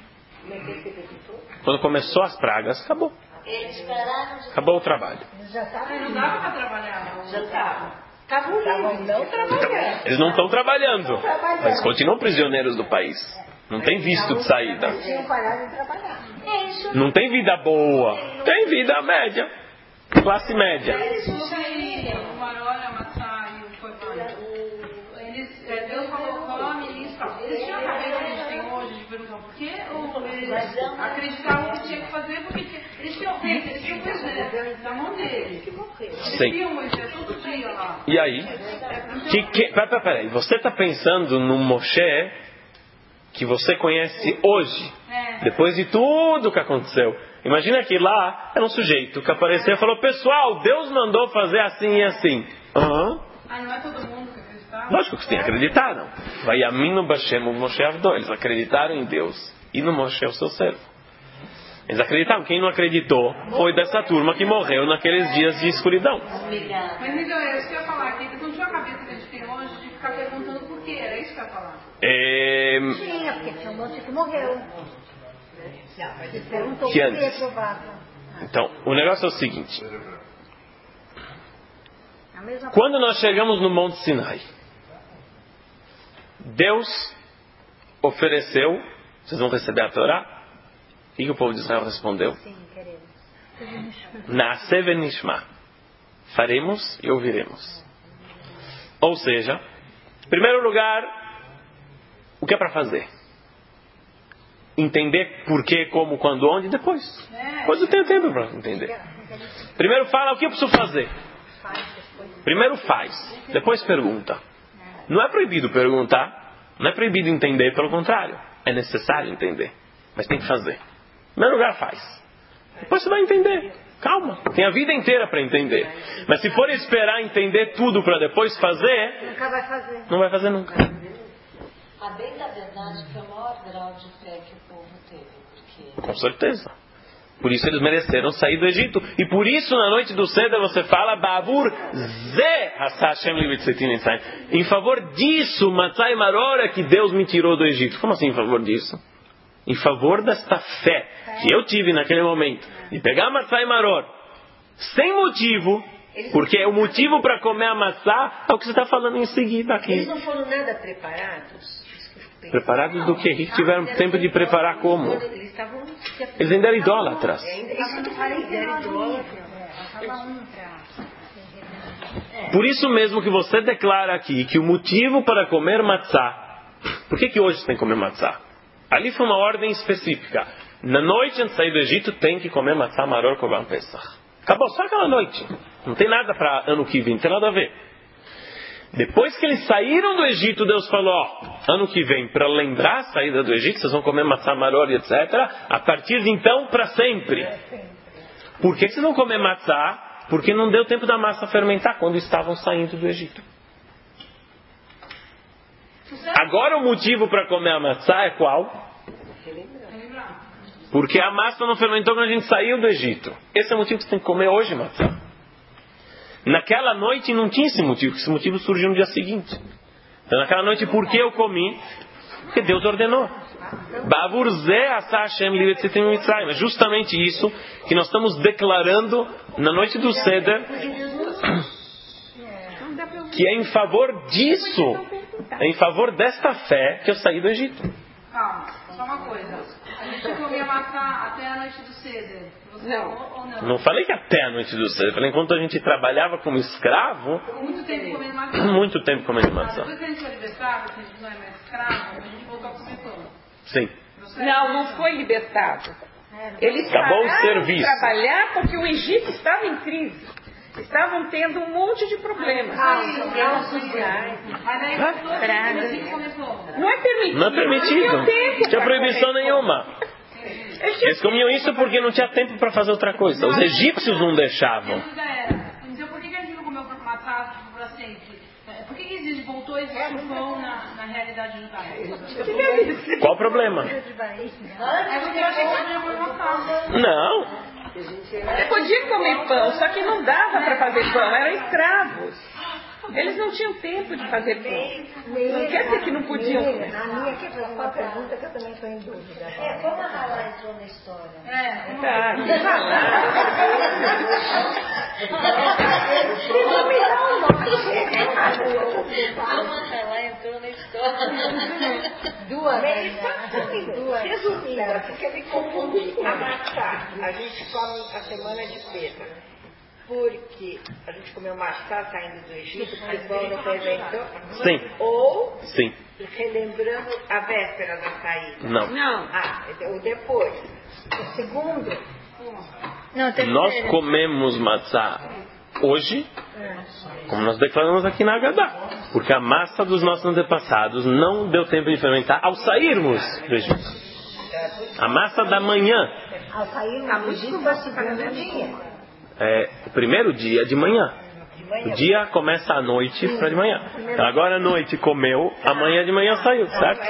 Quando começou as pragas, acabou. Eles pararam de Acabou o trabalho. Já estavam Não dava para trabalhar. Já estavam. Estavam não trabalhando. Eles não estão trabalhando, mas continuam prisioneiros do país. Não tem visto de saída. Tinham parado de trabalhar. É isso. Não tem vida boa. Tem vida média. Classe média. O Marolha, a Matzá e o Corban. Eles, é, Deus falou, come e eles falam. Eles tinham a cabeça que a gente tem hoje de perguntar por quê? Ou eles acreditavam que tinha que fazer porque tinha, eles tinham feito, eles tinham Moisés na mão deles. Eles Sim. tinham Moisés todo dia lá. E aí? Que, que, pera, pera aí. Você está pensando no Moshe que você conhece hoje, É. depois de tudo que aconteceu. Imagina que lá era um sujeito que apareceu e falou: pessoal, Deus mandou fazer assim e assim. Aham. Ah, não é todo mundo que acreditava? Lógico que sim, acreditaram. Vai a mim no Bashem, o Moshe Avdó. Eles acreditaram em Deus e no Moshe, o seu servo. Eles acreditaram. Quem não acreditou foi dessa turma que morreu naqueles dias de escuridão. Mas, Miguel, é isso que eu ia falar aqui. Não tinha a cabeça que a gente tem hoje de ficar perguntando por quê. Era isso que eu ia falar. É... Tinha, porque tinha um monte que morreu. Se perguntou Que por quê, antes. provável. Então, o negócio é o seguinte. A mesma Quando nós chegamos no Monte Sinai, Deus ofereceu, vocês vão receber a Torá? O que, que o povo de Israel respondeu? Sim, queremos. Nasce venishma. Faremos e ouviremos. Ou seja, em primeiro lugar, o que é para fazer? Entender por quê, como, quando, onde, depois. Depois eu tenho tempo para entender. Primeiro fala o que eu preciso fazer. Primeiro faz, depois pergunta. Não é proibido perguntar, não é proibido entender, pelo contrário. É necessário entender, mas tem que fazer. Em primeiro lugar faz. Depois você vai entender. Calma, tem a vida inteira para entender. Mas se for esperar entender tudo para depois fazer, Nunca vai fazer. não vai fazer nunca. A bem da verdade foi o maior grau de fé que o povo teve. Porque Com certeza. Por isso eles mereceram sair do Egito. E por isso na noite do Seder você fala Bavur Ze Hashem Livetzetin Israel. Em favor disso, Matzai Marora, que Deus me tirou do Egito. Como assim em favor disso? Em favor desta fé que eu tive naquele momento. De pegar Matzai Maror sem motivo. Porque o motivo para comer a maçã é o que você está falando em seguida aqui. Eles não foram nada preparados? Preparados do que? Eles tiveram tempo de preparar como? Eles estavam... Eles ainda eram idólatras. É isso que eu falei, eles eram idólatras. Por isso mesmo que você declara aqui que o motivo para comer matzá, por que que hoje você tem que comer matzá? Ali foi uma ordem específica. Na noite antes de sair do Egito tem que comer matzá maror korban pesach. Acabou, só aquela noite. Não tem nada para ano que vem, não tem nada a ver. Depois que eles saíram do Egito, Deus falou, ó, ano que vem, para lembrar a saída do Egito, vocês vão comer matzá maror e etcétera. A partir de então, para sempre. Por que vocês vão comer matzá? Porque não deu tempo da massa fermentar quando estavam saindo do Egito. Agora o motivo para comer a matzá é qual? Porque a massa não fermentou quando a gente saiu do Egito. Esse é o motivo que você tem que comer hoje matzá. Naquela noite não tinha esse motivo, esse motivo surgiu no dia seguinte. Então naquela noite, por que eu comi? Porque Deus ordenou. Bavur Ze Asa Hashem Livetzetim Mitzrayim. É justamente isso que nós estamos declarando na noite do Seder, que é em favor disso, é em favor desta fé que eu saí do Egito. Calma, só uma coisa. A gente comia maçã até a noite do Seder. Você Não. ou não? Não falei que até a noite do Seder. Falei enquanto a gente trabalhava como escravo, Ficou muito tempo comendo maçã. muito tempo comendo Ah, maçã. depois que a gente foi libertado, que a gente não é mais escravo, a gente voltou a comer pão. Sim. Processo? Não, não foi libertado. Eles Acabou o pararam serviço. de trabalhar porque o Egito estava em crise. Estavam tendo um monte de problemas. Mas aí todo começou. Não é permitido. Não é permitido. Não tinha tempo Não tinha pra proibição comer nenhuma. pão. Eles tinham Eles comiam isso porque não tinha tempo para fazer outra coisa. Os egípcios não deixavam. Jesus já era. Então por que que a gente não comeu matzá para sempre? Por que que existe, voltou a existir o pão na, na realidade judaica? Qual o problema? É porque eu achei que podia comer matzá. Não. Você podia comer pão, só que não dava para fazer pão, eram escravos. Eles não tinham tempo de fazer pão. Não quer dizer que não podiam comer. A minha quer fazer uma pergunta que eu também estou em dúvida. É, como a Halá entrou na história? É. Tá, Não me dá um nome. Como a Halá entrou na história? Duas, né? Duas. Resumindo, porque me confundi. A maçã, a gente come a semana de Pêssego. Porque a gente comeu maçã saindo do Egito, igual representou. Sim. Ou Sim. relembrando a véspera da saída. Não. Não. Ah, ou depois. O segundo, Não, terceiro. Nós comemos matzá hoje, como nós declaramos aqui na Agadá, porque a massa dos nossos antepassados não deu tempo de fermentar ao sairmos do Egito. A massa da manhã, ao sair do Egito, foi o segundo dia. é o primeiro dia de manhã. O dia começa à noite para de manhã. Então, agora à noite comeu, amanhã de manhã saiu, certo?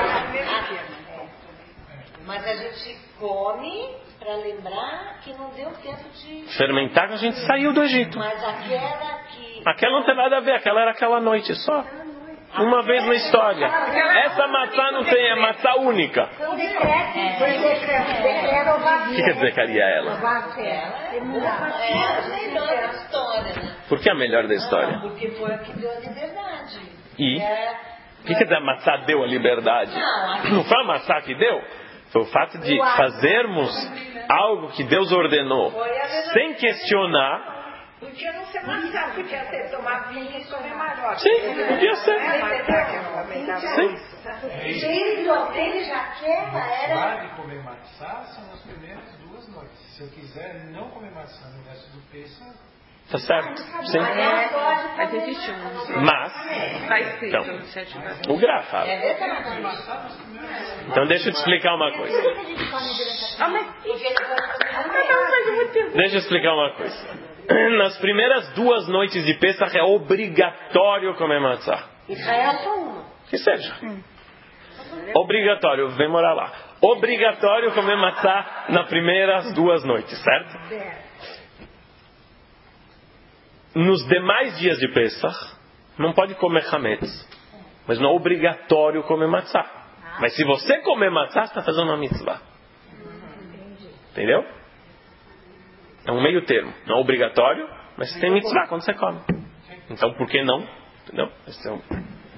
Mas a gente come para lembrar que não deu tempo de... Fermentar que a gente saiu do Egito. Mas aquela que... Aquela não tem nada a ver, aquela era aquela noite só. Uma vez na história. Essa matzá não tem, é matzá única. Foi decreto, foi decreto, decreto O que quer dizer que haria ela? É a melhor da história, né? Por que a melhor da história? Porque foi a que deu a liberdade. E? É, O que quer dizer a matzá deu a liberdade? Não foi a matzá que deu? Foi o fato de fazermos algo que Deus ordenou sem questionar. Podia não ser maçã, podia ser tomar vinho e comer malhota. Sim, podia ser. É maçã que aproveitava Sim. isso. ele jaqueta era... Vale comer matzá são as primeiras duas noites. Se eu quiser não comer matzá no resto do Pêssego, Tá certo? Sim. Mas existe um. Mas, Está escrito então, no sete o Gra fala. Então deixa eu te explicar uma coisa. Ah, mas... Não, faz muito tempo. Deixa eu explicar uma coisa. Nas primeiras duas noites de Pesach é obrigatório comer matzá. Israel só uma. Que seja. Obrigatório, vem morar lá. Obrigatório comer matzá nas primeiras duas noites, certo? Nos demais dias de Pesach, não pode comer hametz. Mas não é obrigatório comer matzá. Mas se você comer matzá, você está fazendo uma mitzvah. Entendeu? É um meio termo. Não é obrigatório, mas você tem mitzvah quando você come. Então, por que não? Entendeu? Esse é um...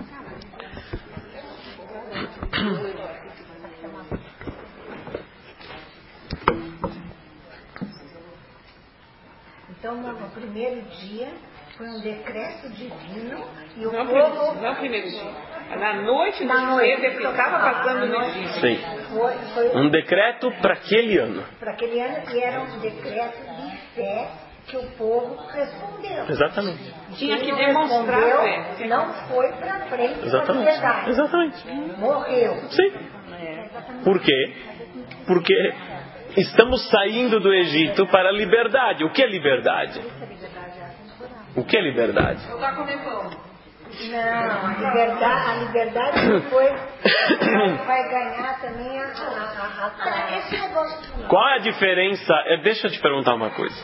Então, no primeiro dia, foi um decreto divino e o Não, povo... não primeiro dia. Na noite do Na noite. dia, porque estava passando no Egito. Sim. Foi, foi Um decreto para aquele ano. para aquele ano e era um decreto de fé que o povo respondeu. Exatamente. Tinha que Quem não demonstrar respondeu, fé. não foi para frente com a Exatamente. liberdade. Exatamente. Morreu. Sim. Por quê? Porque estamos saindo do Egito para a liberdade. O que é liberdade? O que é liberdade? Voltar a comer pão. Não, a liberdade, a liberdade depois vai ganhar também a, a, a, a... Esse negócio... Qual é a diferença? É, deixa eu te perguntar uma coisa.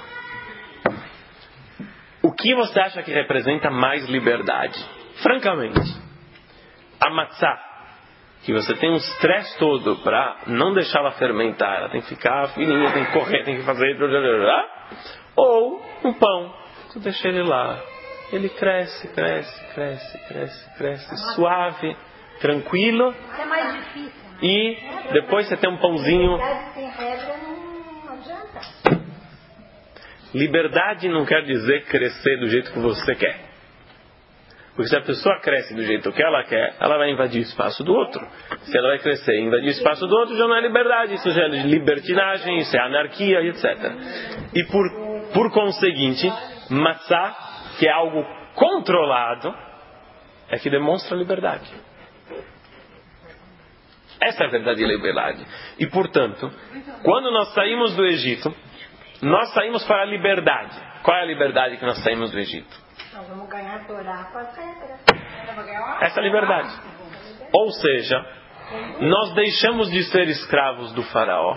O que você acha que representa mais liberdade? Francamente, a matzá, que você tem um estresse todo para não deixar ela fermentar, ela tem que ficar fininha, tem que correr, tem que fazer... Ou um pão, tu deixa ele lá. Ele cresce, cresce, cresce, cresce, cresce, suave, tranquilo. É mais difícil. Né? E depois você tem um pãozinho. Liberdade sem regra não adianta. Liberdade não quer dizer crescer do jeito que você quer. Porque se a pessoa cresce do jeito que ela quer, ela vai invadir o espaço do outro. Se ela vai crescer e invadir o espaço do outro, já não é liberdade. Isso já é libertinagem, isso é anarquia, etcétera. E por, por conseguinte, matzah, que é algo controlado, é que demonstra liberdade. Essa é a verdadeira liberdade. E, portanto, quando nós saímos do Egito, nós saímos para a liberdade. Qual é a liberdade que nós saímos do Egito? Nós vamos ganhar a Torá com as regras. Essa é a liberdade. Ou seja, nós deixamos de ser escravos do faraó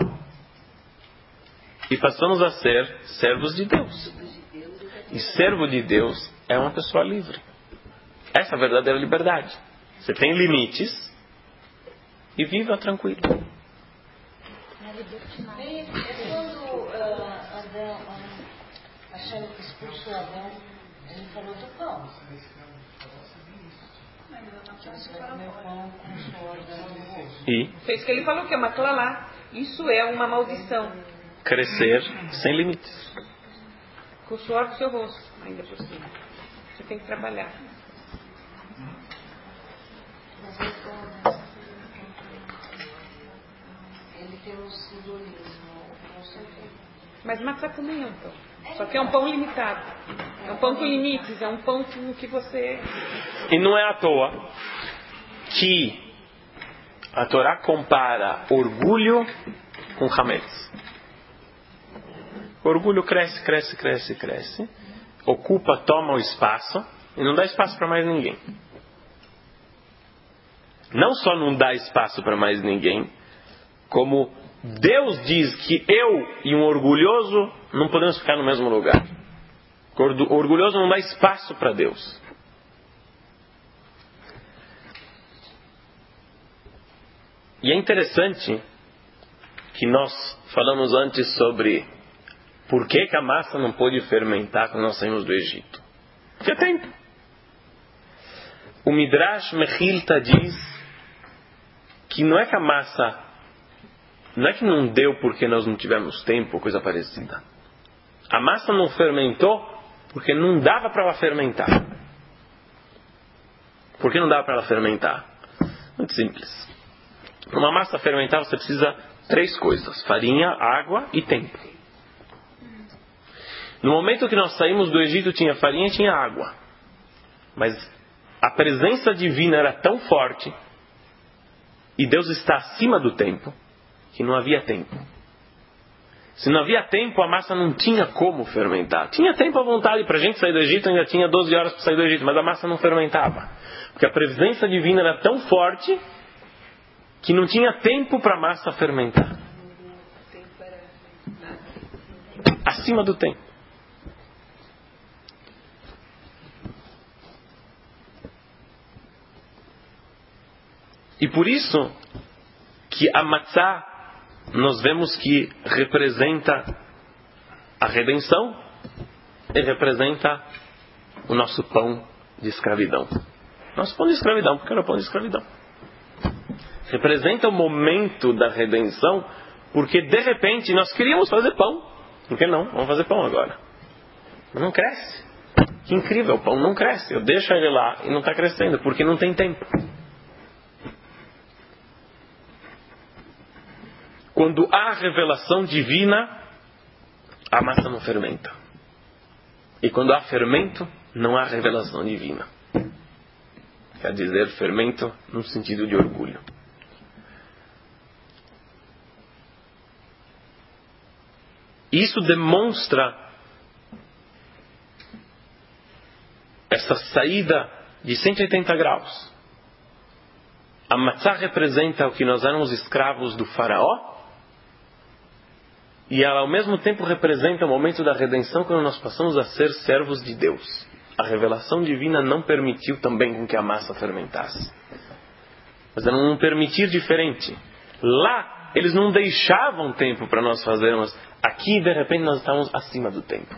e passamos a ser servos de Deus. E servo de Deus é uma pessoa livre. Essa é a verdadeira liberdade. Você tem limites e viva tranquilo. É quando uh, Adão, Hashem expulsou Adão, ele falou do pão. E? Fez que ele falou que é uma clalá. Isso é uma maldição. Crescer sem limites. Com o suor do seu rosto, ainda por cima. Você tem que trabalhar. Ele tem um simbolismo. Mas matzá também é um pão. Só que é um pão limitado. É um pão com limites. É um pão que você... E não é à toa que a Torá compara orgulho com hametz. Orgulho cresce, cresce, cresce, cresce. Ocupa, toma o espaço e não dá espaço para mais ninguém. Não só não dá espaço para mais ninguém, como Deus diz que eu e um orgulhoso não podemos ficar no mesmo lugar. O orgulhoso não dá espaço para Deus. E é interessante que nós falamos antes sobre por que, que a massa não pôde fermentar quando nós saímos do Egito. Tinha tempo. O Midrash Mechilta diz que não é que a massa, não é que não deu porque nós não tivemos tempo ou coisa parecida. A massa não fermentou porque não dava para ela fermentar. Por que não dava para ela fermentar? Muito simples. Para uma massa fermentar você precisa três coisas: farinha, água e tempo. No momento que nós saímos do Egito tinha farinha e tinha água. Mas a presença divina era tão forte e Deus está acima do tempo que não havia tempo. Se não havia tempo, a massa não tinha como fermentar. Tinha tempo à vontade para a gente sair do Egito, ainda tinha doze horas para sair do Egito, mas a massa não fermentava. Porque a presença divina era tão forte que não tinha tempo para a massa fermentar. Acima do tempo. E por isso que a matzá nós vemos que representa a redenção e representa o nosso pão de escravidão. Nosso pão de escravidão, porque era o pão de escravidão. Representa o momento da redenção, porque de repente nós queríamos fazer pão. Por que não? Vamos fazer pão agora. Mas não cresce. Que incrível, o pão não cresce. Eu deixo ele lá e não está crescendo, porque não tem tempo. Quando há revelação divina, a massa não fermenta. E quando há fermento, não há revelação divina. Quer dizer, fermento no sentido de orgulho. Isso demonstra essa saída de cento e oitenta graus. A matzá representa o que nós éramos escravos do faraó, e ela ao mesmo tempo representa o momento da redenção quando nós passamos a ser servos de Deus. A revelação divina não permitiu também com que a massa fermentasse. Mas era um permitir diferente. Lá, eles não deixavam tempo para nós fazermos. Aqui, de repente, nós estávamos acima do tempo.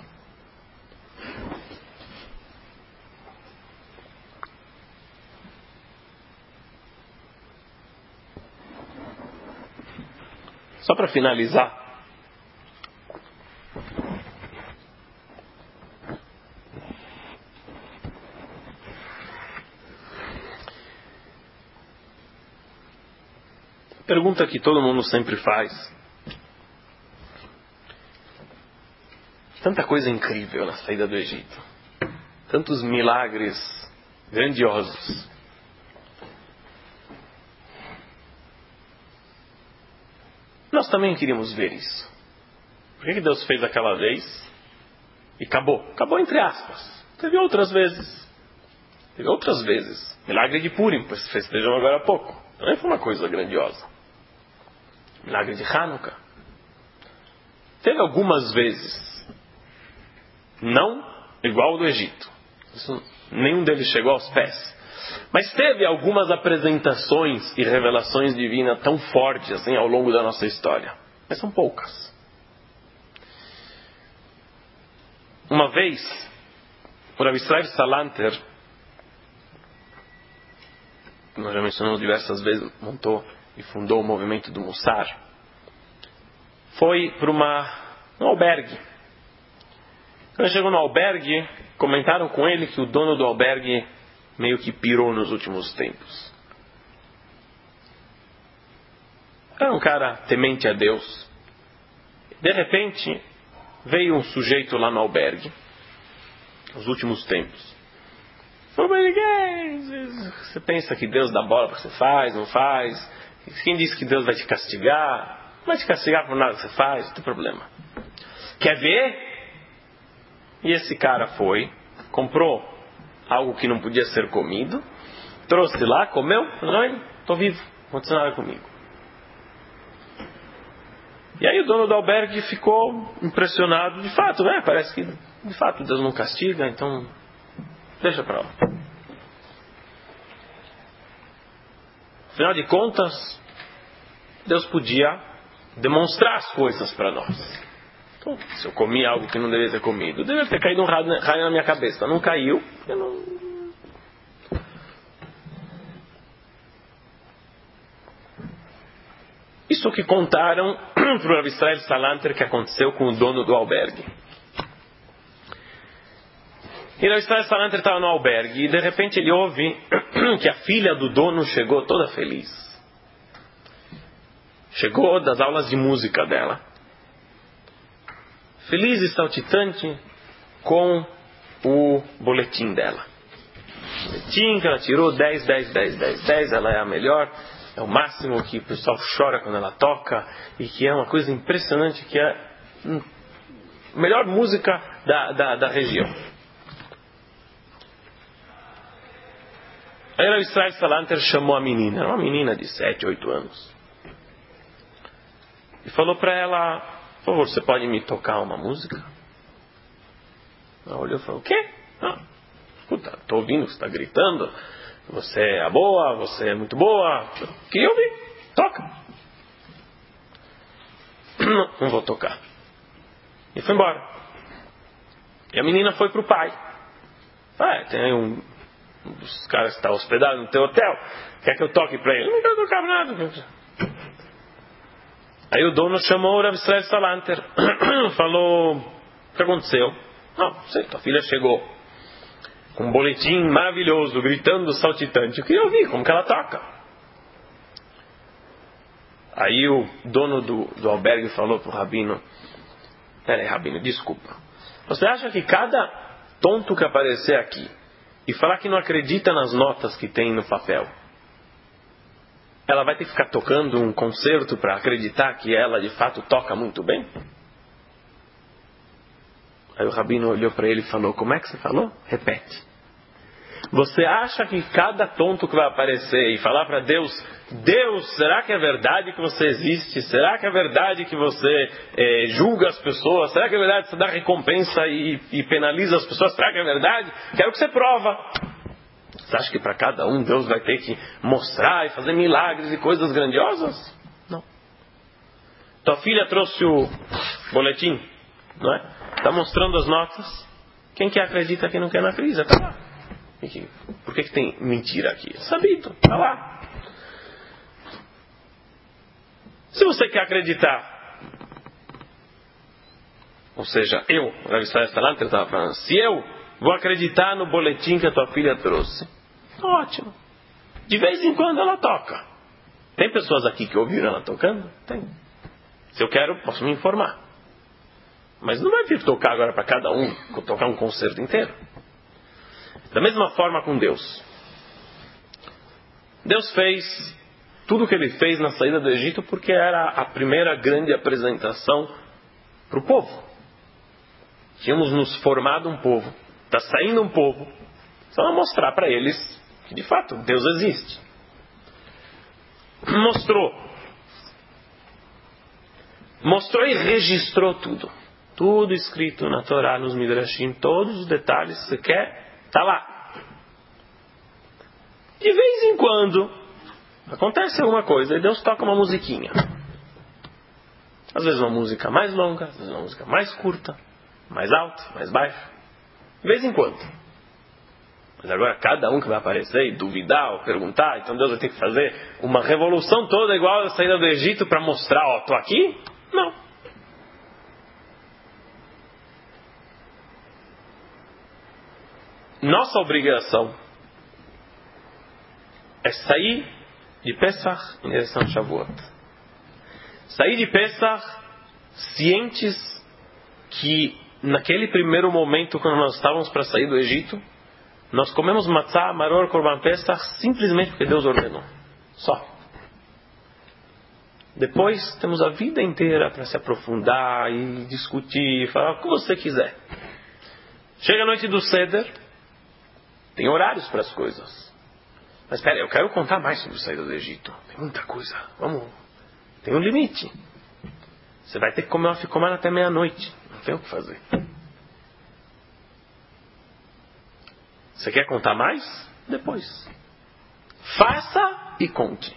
Só para finalizar, Pergunta que todo mundo sempre faz. Tanta coisa incrível na saída do Egito. Tantos milagres grandiosos. Nós também queríamos ver isso. Por que Deus fez aquela vez e acabou? Acabou entre aspas. Teve outras vezes. Teve outras vezes. Milagre de Purim, pois festejam agora há pouco. Também foi uma coisa grandiosa. Milagre de Hanukkah. Teve algumas vezes. Não igual ao do Egito. Isso, nenhum deles chegou aos pés. Mas teve algumas apresentações e revelações divinas tão fortes assim ao longo da nossa história. Mas são poucas. Uma vez, o Rav Israel Salanter, que nós já mencionamos diversas vezes, montou e fundou o movimento do Mussar, foi para uma, um albergue. Quando ele chegou no albergue, comentaram com ele que o dono do albergue meio que pirou nos últimos tempos. Era um cara temente a Deus. De repente, veio um sujeito lá no albergue, nos últimos tempos. Falou para ele: você pensa que Deus dá bola para que você faz, não faz? Quem disse que Deus vai te castigar? Não vai te castigar por nada que você faz, não tem problema. Quer ver? E esse cara foi, comprou algo que não podia ser comido, trouxe lá, comeu, não, estou vivo, não aconteceu nada comigo. E aí o dono do albergue ficou impressionado, de fato, né? Parece que de fato Deus não castiga, então deixa para lá. Afinal de contas, Deus podia demonstrar as coisas para nós. Então, se eu comi algo que não deveria ter comido, deveria ter caído um raio na minha cabeça. Não caiu, eu não... Isso que contaram para o Rav Israel Salanter que aconteceu com o dono do albergue. E o Rav Israel Salanter estava no albergue e de repente ele ouve que a filha do dono chegou toda feliz. Chegou das aulas de música dela. Feliz e saltitante com o boletim dela. Boletim que ela tirou dez, dez, dez, dez, dez, ela é a melhor, é o máximo, que o pessoal chora quando ela toca e que é uma coisa impressionante, que é a melhor música da, da, da região. Aí o Israel Salanter chamou a menina, era uma menina de sete, oito anos, e falou para ela: por favor, você pode me tocar uma música? Ela olhou e falou: o quê? Ah, escuta, estou ouvindo que você está gritando. Você é boa, você é muito boa. Queria ouvir. Toca. Não, não vou tocar. E foi embora. E a menina foi para o pai. Ah, tem aí um, um dos caras que está hospedado no teu hotel. Quer que eu toque para ele? Não quero tocar nada. Aí o dono chamou o Rav Israel Salanter. Falou: o que aconteceu? Não, sei, tua filha chegou com um boletim maravilhoso, gritando saltitante. Eu queria ouvir como que ela toca. Aí o dono do, do albergue falou pro rabino: peraí, rabino, desculpa. Você acha que cada tonto que aparecer aqui e falar que não acredita nas notas que tem no papel, ela vai ter que ficar tocando um concerto para acreditar que ela de fato toca muito bem? Aí o rabino olhou para ele e falou: como é que você falou? Repete. Você acha que cada tonto que vai aparecer e falar para Deus: Deus, será que é verdade que você existe? Será que é verdade que você é, julga as pessoas? Será que é verdade que você dá recompensa e, e penaliza as pessoas? Será que é verdade? Quero que você prova. Você acha que para cada um Deus vai ter que mostrar e fazer milagres e coisas grandiosas? Não. Tua filha trouxe o boletim, não é? Está mostrando as notas. Quem quer acredita, quem não quer não acredita. Está lá. Por que, que tem mentira aqui? Sabido, está lá. Se você quer acreditar, ou seja, eu, o Rav Israel Salanter estava falando, se eu vou acreditar no boletim que a tua filha trouxe, ótimo. De vez em quando ela toca. Tem pessoas aqui que ouviram ela tocando? Tem. Se eu quero, posso me informar. Mas não vai vir tocar agora para cada um, tocar um concerto inteiro. Da mesma forma com Deus. Deus fez tudo o que Ele fez na saída do Egito porque era a primeira grande apresentação para o povo. Tínhamos nos formado um povo. Está saindo um povo. Só mostrar para eles que de fato Deus existe. Mostrou. Mostrou e registrou tudo. Tudo escrito na Torá, nos Midrashim, todos os detalhes que você quer, está lá. De vez em quando, acontece alguma coisa e Deus toca uma musiquinha. Às vezes uma música mais longa, às vezes uma música mais curta, mais alta, mais baixa. De vez em quando. Mas agora cada um que vai aparecer e duvidar ou perguntar, então Deus vai ter que fazer uma revolução toda igual a saída do Egito para mostrar, ó, estou aqui? Não. Nossa obrigação é sair de Pesach em direção a Shavuot. Sair de Pesach cientes que naquele primeiro momento, quando nós estávamos para sair do Egito, nós comemos matzah, maror, korban Pesach simplesmente porque Deus ordenou. Só. Depois temos a vida inteira para se aprofundar e discutir, falar o que você quiser. Chega a noite do Seder, tem horários para as coisas. Mas espera, eu quero contar mais sobre a saída do Egito. Tem muita coisa. Vamos. Tem um limite. Você vai ter que comer uma ficomana até meia-noite. Não tem o que fazer. Você quer contar mais? Depois. Faça e conte.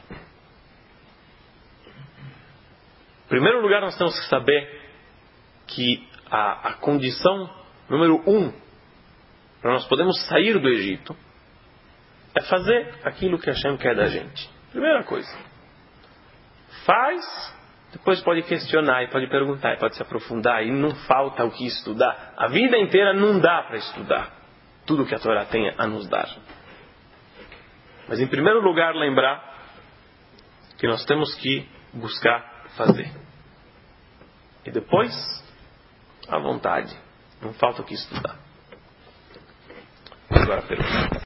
Em primeiro lugar, nós temos que saber que a, a condição número um para nós podermos sair do Egito é fazer aquilo que Hashem quer da gente. Primeira coisa. Faz, depois pode questionar, e pode perguntar, e pode se aprofundar, e não falta o que estudar. A vida inteira não dá para estudar tudo que a Torá tem a nos dar. Mas em primeiro lugar, lembrar que nós temos que buscar fazer. E depois, à vontade. Não falta o que estudar. Agora a pergunta.